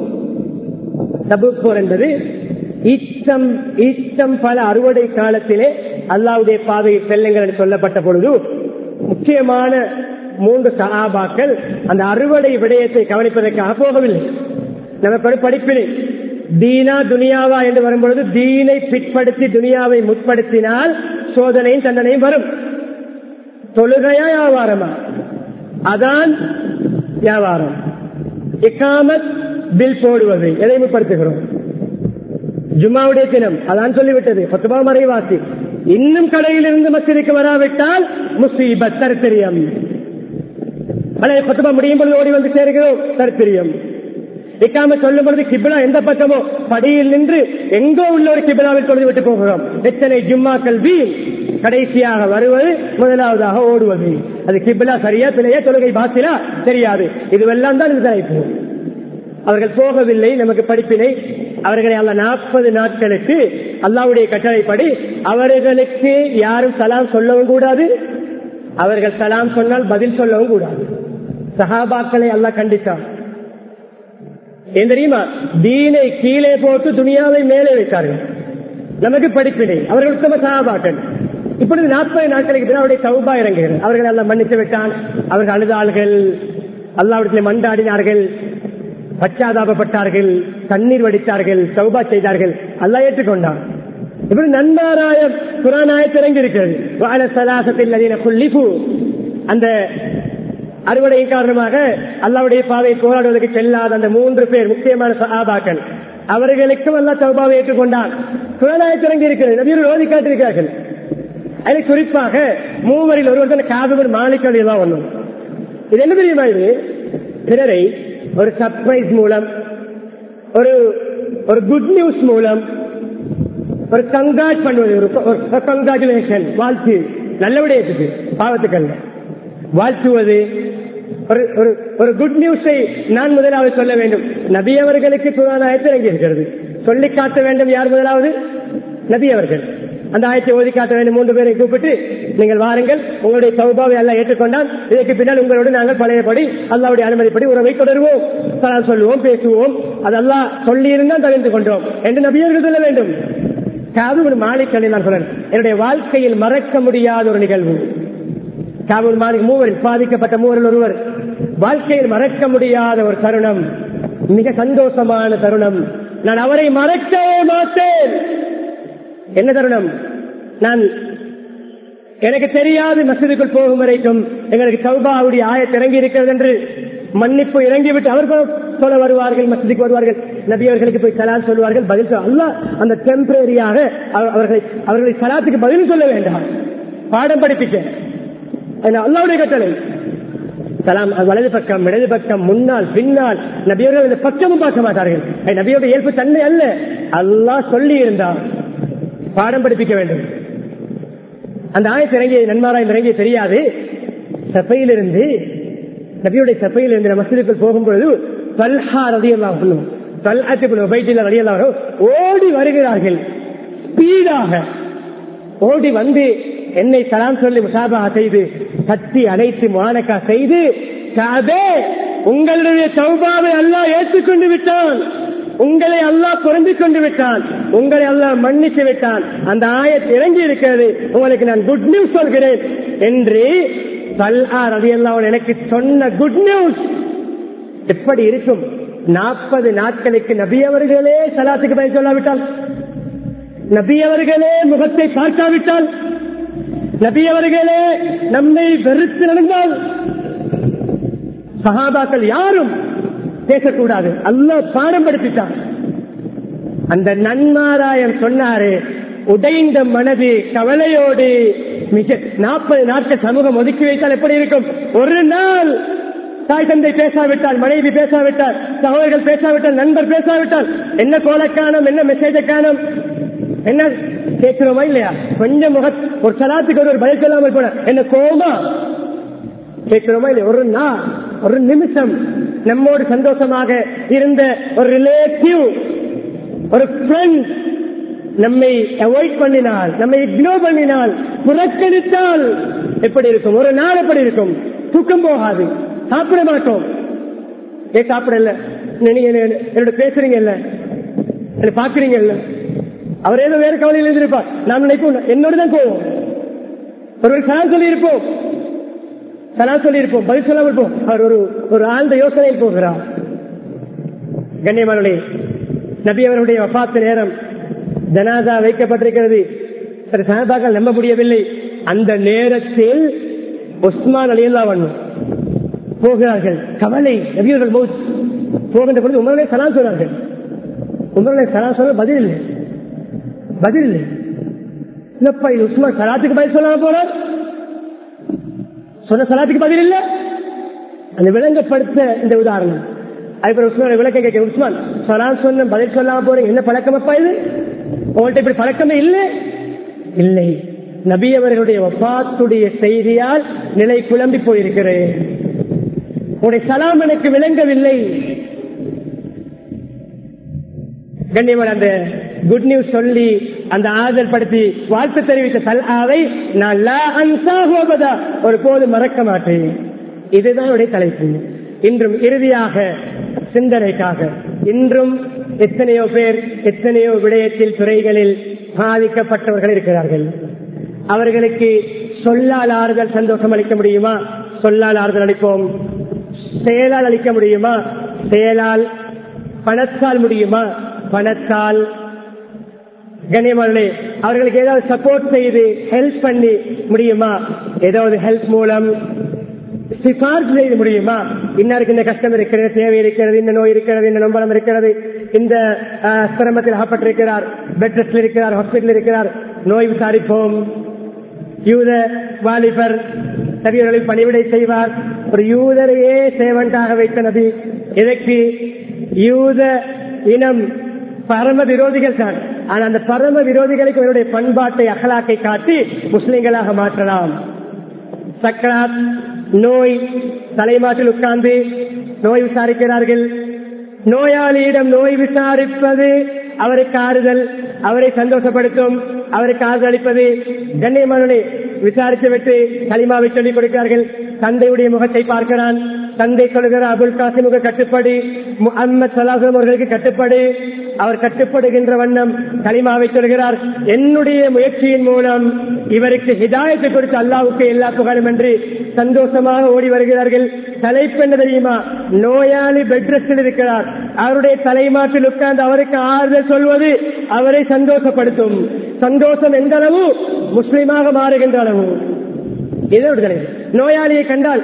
தபூக் போர் என்பது ஈச்சம் ஈச்சம் பல அறுவடை காலத்திலே அல்லாஹ்வுடைய பாதையை செல்லுங்கள் என்று சொல்லப்பட்ட பொழுது, முக்கியமான மூன்று சஹாபாக்கள் அந்த அறுவடை விடயத்தை கவனிப்பதற்காக போகவில்லை. நம்ம படிப்பினை தீனா துனியாவா என்று வரும்பொழுது, தீனை பிற்படுத்தி துனியாவை முற்படுத்தினால் சோதனையும் தண்டனையும் வரும். தொழுகையா வியாபாரமா? அதான் வியாபாரம். இக்காமத் பில் போடுவது, எதை முற்படுத்துகிறோம்? ஜும்மாவுடைய தினம் அதான் சொல்லிவிட்டது, பத்துபா மறைவாசி. இன்னும் கடையில் இருந்து மஸ்ஜிதுக்கு வராவிட்டால் முசீபத், தரித்திரியம். ஆனால் பத்துபா முடியும் பொழுது ஓடி வந்து சேருகிறோம், தரித்திரியம். இக்காம சொல்லும் பொழுது கிபிலா எந்த பக்கமோ படியில் நின்று எங்கோ உள்ள ஒரு கிபிலாவில் தொழுது விட்டு போகிறோம். எத்தனை ஜும்மாக்கள் வீண். கடைசியாக வருவது, முதலாவதாக ஓடுவது. அது கிபிலா சரியா பிழையா, தொழுகை பாத்திலா தெரியாது. இதுவெல்லாம் தான் தலைப்பு. அவர்கள் போகவில்லை, நமக்கு படிப்பினை. அவர்களை அல்ல நாற்பது நாட்களுக்கு அல்லாஹ்வுடைய கட்டளைப்படி அவர்களுக்கு யாரும் சலாம் சொல்லவும் கூடாது, அவர்கள் சலாம் சொன்னால் பதில் சொல்லவும் கூடாது. சஹாபாக்களை அல்லாஹ் கண்டித்தான். ஏன் தெரியுமா? தீனை கீழே போட்டு துனியாவை மேலே வைத்தார்கள். நமக்கு படிப்பினை. அவர்கள் உத்தம சஹாபாக்கள். இப்பொழுது நாற்பது நாட்களுக்கு பிறகு அவருடைய தௌபா இறங்குகிறது. அவர்கள் எல்லாம் மன்னித்து விட்டான். அவர்கள் அழுதார்கள், அல்லாஹ்விடத்தில் மண்டாடினார்கள், பச்சாதாபப்பட்டார்கள், தண்ணீர் வடித்தார்கள், தௌபா செய்தார்கள். அல்லாஹ் ஏற்றுக்கொண்டான். இப்படி நன்மாராய குர்ஆனாயத் இறங்கி இருக்கிறது. வஅல ஸலாஸத்தில் லதீன குல்லிஃபு, அந்த அறுவடையின் காரணமாக அல்லாஹ்வுடைய பாதையை போராடுவதற்கு செல்லாத அந்த மூன்று பேர் முக்கியமான சஹாபாக்கள், அவர்களுக்கும் அல்லாஹ் தௌபாவை ஏற்றுக்கொண்டான். குர்ஆனாயத் இறங்கி இருக்கிறது. நபியர்கள் ஓதி காட்டியிருக்கிறார்கள். அதில் குறிப்பாக மூவரில் ஒருவர் தான் காப் இப்னு மாலிக் ரலியல்லாஹு அன்ஹு. இது என்ன தெரியுமா? இது பிறரை ஒரு சர்ப்ரைஸ் மூலம், ஒரு ஒரு குட் நியூஸ் மூலம், ஒரு கங்காட் பண்ணுவது, ஒரு கங்காச்சுலேஷன், வாழ்த்து, நல்லபடியத்துக்கு, பாவத்துக்கள் வாழ்த்துவது, ஒரு ஒரு குட் நியூஸை நான் முதலாவது சொல்ல வேண்டும். நபி அவர்களுக்கு குர்ஆன் ஆயத்து இறங்கி இருக்கிறது. சொல்லி காட்ட வேண்டும். யார் முதலாவது? நபி அவர்கள். அந்த ஆயத்தை ஓதி காட்ட வேண்டும். மூன்று பேரை கூப்பிட்டு, நீங்கள் வாருங்கள், உங்களுடைய தௌபாவை அல்லாஹ் ஏற்றுக்கொண்டால் இதற்கு பின்னால் உங்களோடு நாங்கள் பழையபடி அல்லாஹ்வுடைய அனுமதிப்படி உறவை தொடருவோம், சலாம் சொல்லுவோம், பேசுவோம். அது அல்லாஹ் சொல்லி இருந்தால் தவிர்த்து கொண்டோம் என்று நபியர்கள் சொல்ல வேண்டும். காப் இப்னு மாலிக் நான் சொல்றேன், என்னுடைய வாழ்க்கையில் மறக்க முடியாத ஒரு நிகழ்வு. காப் இப்னு மாலிக் மூவரில் பாதிக்கப்பட்ட மூவரில் ஒருவர். வாழ்க்கையில் மறக்க முடியாத ஒரு தருணம், மிக சந்தோஷமான தருணம். நான் அவரை மறக்கவே மாட்டேன். என்ன தருணம்? நான் எனக்கு தெரியாது மஸ்ஜிதுக்குள் போகும் வரைக்கும் எங்களுக்கு தௌபாவுடைய ஆயத் இறங்கி இருக்கிறது என்று மன்னிப்பு இறங்கிவிட்டு அவர்கள் சொல்ல வருவார்கள், மஸ்ஜிதுக்கு வருவார்கள், நபி அவர்களுக்கு போய் சலாம் சொல்வார்கள், பதில் சொல்ல அல்லாஹ் அந்த டெம்பரரியாக அவர்களை அவர்களை சலாத்துக்கு பதில் சொல்ல வேண்டாம், பாடம் படிப்பிக்க அல்லாஹ்வுடைய கட்டளை. சலாம் வலது பக்கம், இடது பக்கம், முன்னால், பின்னால், நபியர்கள் இந்த பக்கமும் பார்க்க மாட்டார்கள். நபியோட இயல்பு தன்மை அல்ல, அல்லாஹ் சொல்லி இருந்தார், பாடம் படிப்பிக்க வேண்டும். அந்த ஆயத்து இறங்கிய நன்மாராயம் இறங்கிய தெரியாது. சபையிலிருந்து, நபியுடைய சபையிலிருந்து மஸ்ஜிதுக்குள் போகும்பொழுது தல்ஹா ரலியல்லாஹு அன்ஹு, தல்ஹா இப்னு உபைதுல்லாஹ் ரலியல்லாஹு அன்ஹு ஓடி வருகிறார்கள். ஸ்பீடாக ஓடி வந்து என்னை சலாம் சொல்லி முசாபஹா செய்து கத்தி அணைத்து முஆனகா செய்து, காபே உங்களுடைய தௌபாவை அல்லாஹ் ஏற்றுக்கொண்டு விட்டான், உங்களை அல்லாஹ் பொருந்திக் கொண்டு விட்டான், உங்களை அல்லாஹ் மன்னித்து விட்டான், அந்த ஆயத் இறங்கி இருக்கிறது, உங்களுக்கு நான் குட் நியூஸ் சொல்கிறேன் என்று தல்ஹா ரலியல்லாஹு அன்ஹு எனக்கு சொன்ன குட் நியூஸ் எப்படி இருக்கும்? நாற்பது நாட்களுக்கு நபி அவர்களே சலாத்துக்கு பதில் சொல்லாவிட்டால், நபி அவர்களே முகத்தை பார்க்காவிட்டால், நபி அவர்களே நம்மை வெறுத்து நடந்தால், சஹாபாக்கள் யாரும் பேசக்கூடாது. அல்லாஹ் பாடம் படிப்பிட்டான். அந்த நன்மாராயம் சொன்னாரு, உடைந்த மனது கவலையோடு மிக நாற்பது நாட்கள் சமூகம் ஒதுக்கி வைத்தால் எப்படி இருக்கும்? ஒரு நாள் தாய் தந்தை பேசாவிட்டால், மனைவி பேசாவிட்டால், சகோதரர்கள் பேசாவிட்டால், நண்பர் பேசாவிட்டால், என்ன கோலக்கானம், என்ன மெசேஜ காணும், என்ன கேட்கிறோமா இல்லையா? கொஞ்சம் முக ஒரு சலாத்துக்கு ஒரு பதில் சொல்லாமல் போன என்ன கோமா கேட்கிறோமா இல்லையா? ஒரு நாள், ஒரு நிமிஷம் நம்மோடு சந்தோஷமாக இருந்த ஒரு ரிலேட்டிவ், ஒரு ஃப்ரெண்ட் நம்மை அவாய்ட் பண்ணினால், நம்மை இக்னோர் பண்ணினால், புறக்கணித்தால் எப்படி இருக்கும்? ஒரு நாள் எப்படி இருக்கும்? தூக்கம் போகாது, சாப்பிட மாட்டோம். ஏன் சாப்பிடல? நீங்க என்னோட பேசுறீங்க இல்ல, என்ன பாக்குறீங்க இல்ல, அவர் ஏதோ வேற கவலையில் இருந்திருப்பார். நாம் நினைப்போம் என்னோட தான் போவோம். ஒருவர் சலாம் சொல்லி இருப்போம், சலாம் சொல்லி இருப்போம், பதில் சொல்லாமல் இருப்போம். அவர் ஒரு ஒரு ஆழ்ந்த யோசனையில் போகிறார். கண்ணியமானவர்களே, நபி அவருடைய வஃபாத் நேரம், ஜனாசா வைக்கப்பட்டிருக்கிறது. சில சஹாபாக்கள் நம்ப முடியவில்லை. அந்த நேரத்தில் உஸ்மான் ரலியல்லாஹு அன்ஹு போகிறார்கள். கவலை, நபி அவர்கள் மௌத். போகின்ற பொழுது உமரே சலாம் சொன்னார்கள். உமரே சலாம் சொல்ல பதில் இல்லை, பதில் இல்லை. இல்லப்பா, இது உஸ்மான் சலாத்துக்கு பதில் சொல்லாம போறார், சொன்ன சலாத்துக்கு பதில் இல்லை. அந்த விளங்கப்படுத்த இந்த உதாரணம். அதுக்கப்புறம் உஸ்மான் விளக்கம் கேட்க, உஸ்மான் சலாம் சொன்ன பதில் சொல்லாம போறீங்க, என்ன பழக்கமப்பா இது? உங்கள்கிட்ட இப்படி பழக்கமே இல்லை. இல்லை, நபி அவர்களுடைய வஃபாத்துடைய செய்தியால் நிலை குழம்பி போயிருக்கிறேன், உங்களுடைய சலாம் எனக்கு விளங்கவில்லை. கண்ணியமான அந்த குட் நியூஸ் சொல்லி அந்த ஆறுதல் படுத்தி வாழ்த்து தெரிவித்த தல்ஹாவை நான் லா அன்சாஹு அபதா ஒரு போது மறக்க மாட்டேன். இதுதான் உடைய தலைப்பு. இன்றும் இறுதியாக சிந்தனைக்காக, இன்றும் எத்தனையோ பேர் எத்தனையோ விடயத்தில் துறைகளில் பாதிக்கப்பட்டவர்கள் இருக்கிறார்கள். அவர்களுக்கு சொல்லால் ஆறுதல் சந்தோஷம் அளிக்க முடியுமா? சொல்லால் ஆறுதல் அளிப்போம். செயலால் அளிக்க முடியுமா? செயலால். பணத்தால் முடியுமா? பணத்தால். கண்ணியமானே, அவர்களுக்கு ஏதாவது சப்போர்ட் செய்து ஹெல்ப் பண்ணி முடியுமா? ஏதாவது ஹெல்ப் மூலம் சிபார்த்து செய்ய முடியுமா? இன்னாருக்கு இந்த கஷ்டம் இருக்கிறது, தேவை இருக்கிறது, இந்த நோய் இருக்கிறது, இந்த நம்பலம் இருக்கிறது, இந்த சிரமத்தில் அகப்பட்டிருக்கிறார், பெட் ரெஸ்டில் இருக்கிறார், ஹாஸ்பிட்டல் இருக்கிறார், நோய் விசாரிப்போம். யூத வாலிபர் நபியர்களை பணிவிடை செய்வார். ஒரு யூதரையே சேவண்டாக வைத்த நபி. இதற்கு யூத இனம் பரம விரோதிகள் தான். ஆனால் அந்த பரம விரோதிகளுக்கு அவருடைய பண்பாட்டை அகலாக்கை காட்டி முஸ்லிம்களாக மாற்றலாம். சக்கராத் நோய், தலைமாட்டில் உட்கார்ந்து நோய் விசாரிக்கிறார்கள். நோயாளியிடம் நோய் விசாரிப்பது அவருக்கு ஆறுதல், அவரை சந்தோஷப்படுத்தும், அவருக்கு ஆறுதல் அளிப்பது. கண்ணியமானே, விசாரித்து விட்டு கலிமாவை சொல்லிக் கொடுக்கிறார்கள். தந்தையுடைய முகத்தை பார்க்கிறான். தந்தை சொல்கிற அபுல் காசிமுக கட்டுப்படி, முஹம்மது ஸல்லல்லாஹு அவர்களுக்கு கட்டுப்படி. அவர் கட்டுப்படுகின்ற வண்ணம் கலிமாவை சொல்கிறார். என்னுடைய முயற்சியின் மூலம் இவருக்கு ஹிதாயத்தை கொடுத்து அல்லாஹ்வுக்கு எல்லா புகழும் என்று சந்தோஷமாக ஓடி வருகிறார்கள். தலைப்பு என்ன தெரியுமா? நோயாளி பெட் ரெஸ்டில் இருக்கிறார். அவருடைய தலைமாட்டில் உட்கார்ந்து அவருக்கு ஆறுதல் சொல்வது அவரை சந்தோஷப்படுத்தும். சந்தோஷம் எந்த அளவு? முஸ்லிமாக மாறுகின்ற அளவு. இதோடு நோயாளியை கண்டால்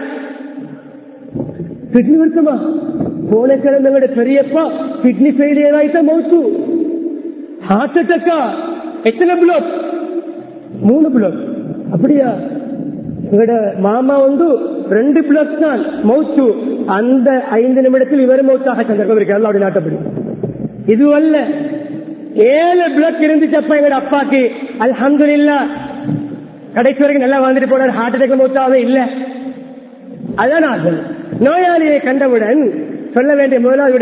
கிட்னி வருத்தமா, போன கிழமை பெரியப்பா கிட்னி ஃபெயிலியர் ஆயிட்டா மௌத்து, ஹார்ட் அட்டாக்கா, எத்தனை பிளாக்? மூணு பிளாக். அப்படியா? எங்கட மாமா வந்து ரெண்டு பிளாக் தான் மௌத்து. அந்த ஐந்து நிமிடத்தில் இவர் மௌத்தாக சந்தர்ப்பம் இருக்கு அவருடைய நாட்டப்படி. இது அல்ல, ஏழு பிளாக் இருந்துச்சப்பா எங்கட அப்பாக்கு. அல்ஹம்துலில்லாஹ், கடைசி வரைக்கும் நல்லா வாழ்ந்துட்டு போனார். ஹார்ட் அட்டாக் மௌத்தாவே இல்ல. அதான் ஆறுதல். நோயாளியை கண்டவுடன் சொல்ல வேண்டிய முதலாவது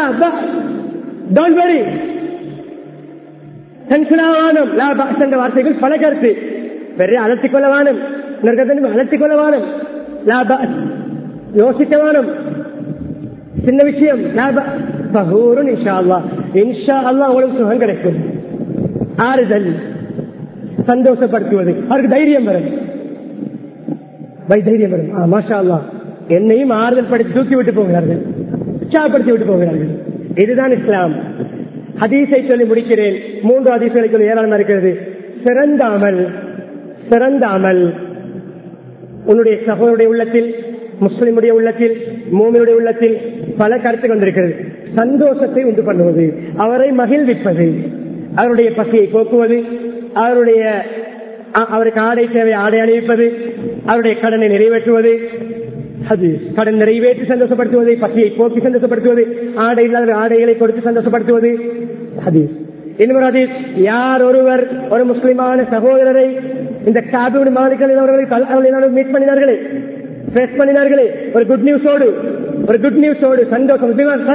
வார்த்தைகள் பல கருத்து. பெரிய அலட்டிக் கொள்ள வானம், அலட்டிக் கொள்ள வானம், யோசிக்க வானம், சின்ன விஷயம். இன்ஷா அல்லாஹ், இன்ஷா அல்லாஹ் உங்களுக்கு சுகம் கிடைக்கும். ஆறுதல், சந்தோஷப்படுத்துவது, அவருக்கு தைரியம் வரும். தைரியம் வரும். மாஷா அல்லாஹ், என்னையும் ஆறுதல் படுத்தி தூக்கி விட்டு போகிறார்கள், உற்சாகப்படுத்தி விட்டு போகிறார்கள். இதுதான் இஸ்லாம். ஹதீஸை சொல்லி முடிக்கிறேன். மூன்று ஹதீஸ்களை சொல்லி ஏராளமா இருக்கிறது. சிறந்த அமல், சிறந்த அமல் உன்னுடைய சகோதரனுடைய உள்ளத்தில், முஸ்லிமுடைய உள்ளத்தில், மூமினுடைய உள்ளத்தில் பல கருத்து கொண்டிருக்கிறது. சந்தோஷத்தை உண்டு பண்ணுவது, அவரை மகிழ்விப்பது, அவருடைய பசியை போக்குவது, அவருடைய அவருக்கு ஆடை தேவை ஆடை அணிவிப்பது, அவருடைய கடனை நிறைவேற்றுவது, அது கடன் நிறைவேற்றி சந்தோஷப்படுத்துவது, பசியை போக்கி சந்தோஷப்படுத்துவது, ஆடை இல்லாத ஆடைகளை கொடுத்து சந்தோஷப்படுத்துவது. ஹதீஸ். இன்னொரு ஹதீஸ், யார் ஒருவர் ஒரு முஸ்லிமான சகோதரரை இந்த காபீர் மாலிகள் அவர்களை மீட் பண்ணினார்களே, பேஸ் பண்ணினார்களே, ஒரு குட் நியூஸோடு, ஒரு குட் நியூஸோடு சந்தோஷம்,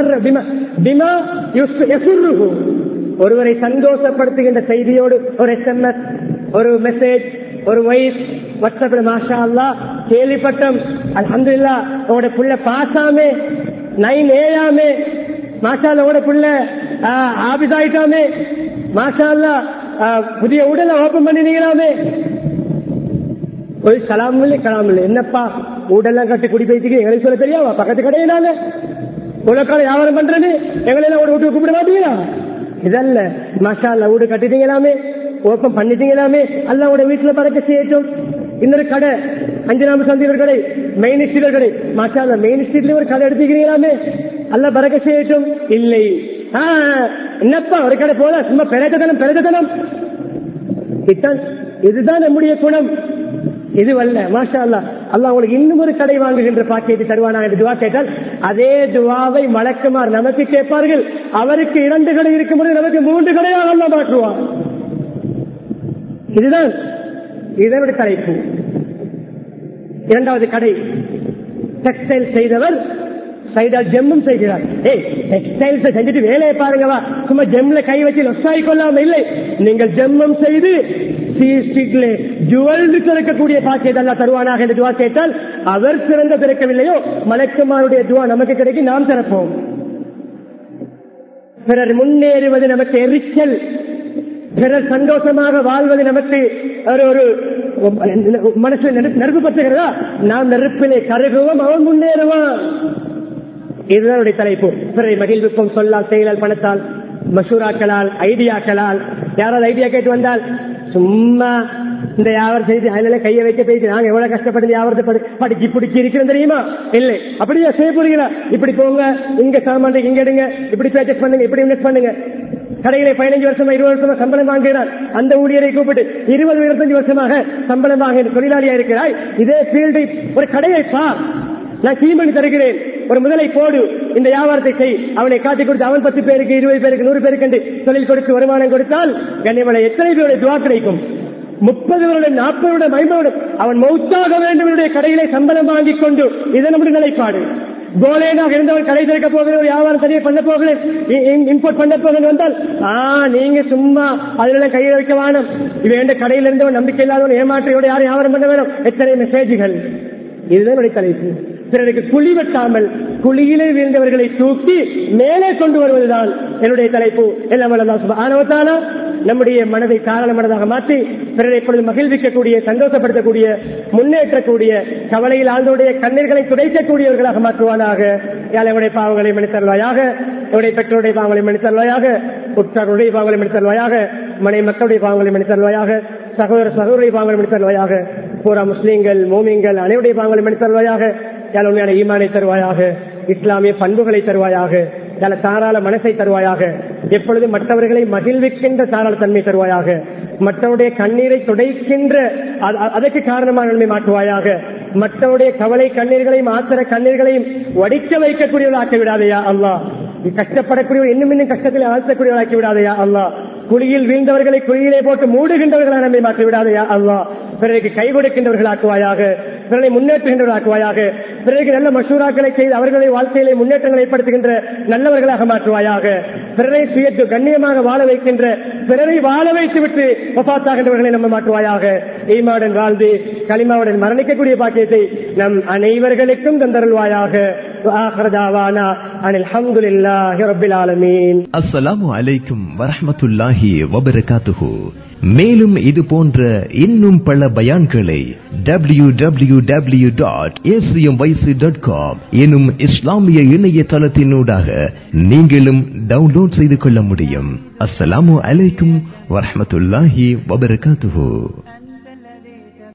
ஒருவரை சந்தோஷப்படுத்துகின்ற செய்தியோடு ஒரு எஸ்எம்எஸ், ஒரு மெசேஜ், ஒரு வாய்ஸ் வாட்ஸ்அப்ல மாஷா அல்லாஹ் கேள்விப்பட்டோம், அல்ஹம்துலில்லாஹ் உங்களோட புள்ள பாசாமே, நைன் ஏழாமே, மாஷா அல்லாஹ் உங்களோட புள்ள ஆபிஸ் ஆயிட்டாமே, மாஷா அல்லாஹ் புதிய உடலை ஓபன் பண்ணினீங்களாமே. ஒரு கலாம் இல்லை கலாம் இல்லை, என்னப்பா உடெல்லாம் கட்டி குடி போயிட்டு எங்களுக்கு சொல்ல தெரியாவா? பக்கத்து கடையினால உலகால வியாபாரம் பண்றது எங்களெல்லாம் ஒரு வீட்டுக்கு கூப்பிட மாட்டீங்களா? இதல்ல, மாஷா அல்லாஹ் வீடு கட்டிட்டீங்களாமே, ஓப்பன் பண்ணிட்டீங்களாமே, அல்லாஹ்வோட வீட்டுல பறக்க செய்யட்டும். இன்னொரு கடை, அஞ்சு நாம சந்தி ஒரு கடை, மெயின் ஸ்ட்ரீட் கடை, மாஷா அல்லாஹ் மெயின் ஸ்ட்ரீட்ல ஒரு கடை எடுத்துக்கிறீங்களாமே, அல்லாஹ் பறக்க செய்யட்டும். இல்லை, என்னப்பா ஒரு கடை போல சும்மா பிறகுதனம் பிறகுதனம். இதுதான் நம்முடைய குணம். இதுவல்ல, மாஷா அல்லாஹ் அல்லாஹ் உங்களுக்கு இன்னும் ஒரு கடை வாங்குகின்ற பாக்கியத்தை தருவானா என்று துவா கேட்டால் அதே துவாவை மலக்குமார் நமக்கு கேட்பார்கள். அவருக்கு இரண்டு கடை இருக்கும்போது நமக்கு மூன்று கடையாக அல்லாஹ் மாற்றுவார். இதுதான் இதனுடைய தலைப்பு. இரண்டாவது கடை, டெக்ஸ்டைல் செய்தவர் சைடா ஜெம்மும் செய்கிறார். ஏய் டெக்ஸ்டைல்ஸ் செஞ்சுட்டு வேலையை பாருங்கவா, சும்மா ஜெம்ல கை வச்சு லொஸ்டாய் கொள்ளாம இல்லை. நீங்கள் ஜெம்மம் செய்து ஜுவல்டு திறக்கக்கூடிய பாக்கியத்தை அல்லாஹ் தருவானாக என்று துவா கேட்டால், அவர் சிறந்த திறக்கவில்லையோ மலக்குமாருடைய துவா நமக்கு கிடைக்கும், நாம் திறப்போம். பிறர் முன்னேறுவது நமக்கு எரிச்சல், பிறர் சந்தோஷமாக வாழ்வது நமக்கு ஒரு மனசு நெருப்பு பற்றுகிறதா, நாம் நெருப்பிலே கருகுவோம், அவன் முன்னேறுவான். இதுதான் தலைப்பு. பிறரை மகிழ்விப்போம் சொல்லால், செயலால், பணத்தால், மசூராக்களால், ஐடியாக்களால். யாராவது ஐடியா கேட்டு வந்தால் சும்மா இந்த வியாபாரம் செய்து அதில் கையை வைக்க போயிட்டு நாங்க எவ்வளவு கஷ்டப்பட்டு வியாபாரத்தை படிச்சு பிடிச்சி இருக்கிறோம் தெரியுமா? இல்லை, அப்படியே செய்ய போறீங்களா? இப்படி போங்க, இங்க சாமான் இங்க எடுங்க, இப்படி பர்ச்சேஸ் பண்ணுங்க, இப்படி இன்வெஸ்ட் பண்ணுங்க. கடையில பதினஞ்சு வருஷமா இருபது வருஷமா சம்பளம் வாங்குகிறார், அந்த ஊழியரை கூப்பிட்டு இருபது இருபத்தஞ்சு வருஷமாக சம்பளம் வாங்க தொழிலாளியா இருக்கிறாய், இதே ஃபீல்டு ஒரு கடையை பார், நான் கீழ் பண்ணி தருகிறேன், ஒரு முதலை போடு, இந்த வியாபாரத்தை செய், அவனை காட்டி கொடுத்து அவன் பத்து பேருக்கு இருபது பேருக்கு நூறு பேருக்கு என்று தொழில் கொடுத்து வருமானம் கொடுத்தால் கண்ணியமான எத்தனை பேருடைய துவா கிடைக்கும்? முப்பது வருடம், நாற்பது வருடம், ஐம்பது வருடம் அவன் மௌத்தாக வேண்டும் என்னுடைய கடையிலே சம்பளம் வாங்கிக் கொண்டு, இது நம்முடைய நிலைப்பாடு. கோலேனாக இருந்தவர் கடை திறக்க போகிற ஒரு வியாபாரம் சரியை பண்ண போகிறேன், இம்போர்ட் பண்ண போகிறேன் வந்தால், ஆ நீங்க சும்மா அதுல கையில் வைக்க வேணும், இவன் கடையில் இருந்தவன் நம்பிக்கை இல்லாதவன் ஏமாற்றையோட யாரும் வியாபாரம் பண்ண வேணும். எத்தனை மெசேஜ்கள்! இதுதான் தலைப்பு. பிறருக்கு குழி வெட்டாமல் குழியிலே வீழ்ந்தவர்களை தூக்கி மேலே கொண்டு வருவதுதான் என்னுடைய தலைப்பு. எல்லாம் அல்லாஹ் சுப்ஹானஹு வ தஆலா நம்முடைய மனதை தாராளமானதாக மாற்றி பிறரை எப்பொழுது மகிழ்விக்கக்கூடிய, சந்தோஷப்படுத்தக்கூடிய, முன்னேற்றக்கூடிய, கவலையில் ஆழ்ந்தோடைய கண்ணீர்களை துடைக்கக்கூடியவர்களாக மாற்றுவானாக. யாழையுடைய பாவங்களை மன்னித்தருள்வாயாக, என்னுடைய பெற்றோருடைய பாவங்களை மன்னித்தருள்வாயாக, உற்றாருடைய பாவங்களை மன்னித்தருள்வாயாக, மனை மக்களுடைய பாவங்களை மன்னித்தருள்வாயாக, சகோதர சகோதரிய பாவங்களை மன்னித்தருள்வாயாக, பூரா முஸ்லீம்கள் மோமின்கள் அனைவருடைய பாவங்களை மன்னித்தருள்வாயாக. யாழ் உண்மையான ஈமானை தருவாயாக, இஸ்லாமிய பண்புகளை தருவாயாக, யாழ தாராள மனசை தருவாயாக, எப்பொழுது மற்றவர்களை மகிழ்விக்கின்ற தாராள தன்மை தருவாயாக, மற்றவருடைய கண்ணீரை துடைக்கின்ற அதற்கு காரணமாக நன்மை மாற்றுவாயாக, மற்றவருடைய கவலை கண்ணீர்களையும் ஆத்திர கண்ணீர்களையும் வடிக்க வைக்கக்கூடியவர்கள் ஆக்கி விடாதையா அல்லாஹ், கஷ்டப்படக்கூடிய இன்னும் இன்னும் கஷ்டத்தில் ஆழ்த்தக்கூடியவர்கள் ஆக்கி விடாதையா அல்லாஹ், குழியில் வீழ்ந்தவர்களை குழியிலே போட்டு மூடுகின்றவர்களாக நம்மை மாற்றி விடாதையா அல்லாஹ், பிறருக்கு கை கொடுக்கின்றவர்கள் ஆக்குவாயாக, பிறரை முன்னேற்றுகின்றவர்கள் ஆக்குவாயாக, பிறருக்கு நல்ல மசூராக்களை செய்து அவர்களை வாழ்க்கையிலே முன்னேற்றங்களை ஏற்படுத்துகின்ற நல்லவர்களாக மாற்றுவாயாக, பிறரை சுயத்து கண்ணியமாக வாழ வைக்கின்ற, பிறரை வாழ வைத்து விட்டு வஃபாத்தாகின்றவர்களை நம்ம மாற்றுவாயாக. ஈமாவுடன் வாழ்ந்து கலிமாவுடன் மரணிக்கக்கூடிய பாக்கியத்தை நம் அனைவர்களுக்கும் தந்தருள்வாயாக. அஸ்ஸலாமு அலைக்கும் வரஹ்மத்துல்லாஹி வபரகாத்துஹு. மேலும் இது போன்ற இன்னும் பல பயான்களை W W W dot A C M Y C dot com எனும் இஸ்லாமிய இணையதளத்தினூடாக நீங்களும் டவுன்லோட் செய்து கொள்ள முடியும். அஸ்ஸலாமு அலைக்கும் வரஹ்மத்துல்லாஹி வபரகாத்துஹு.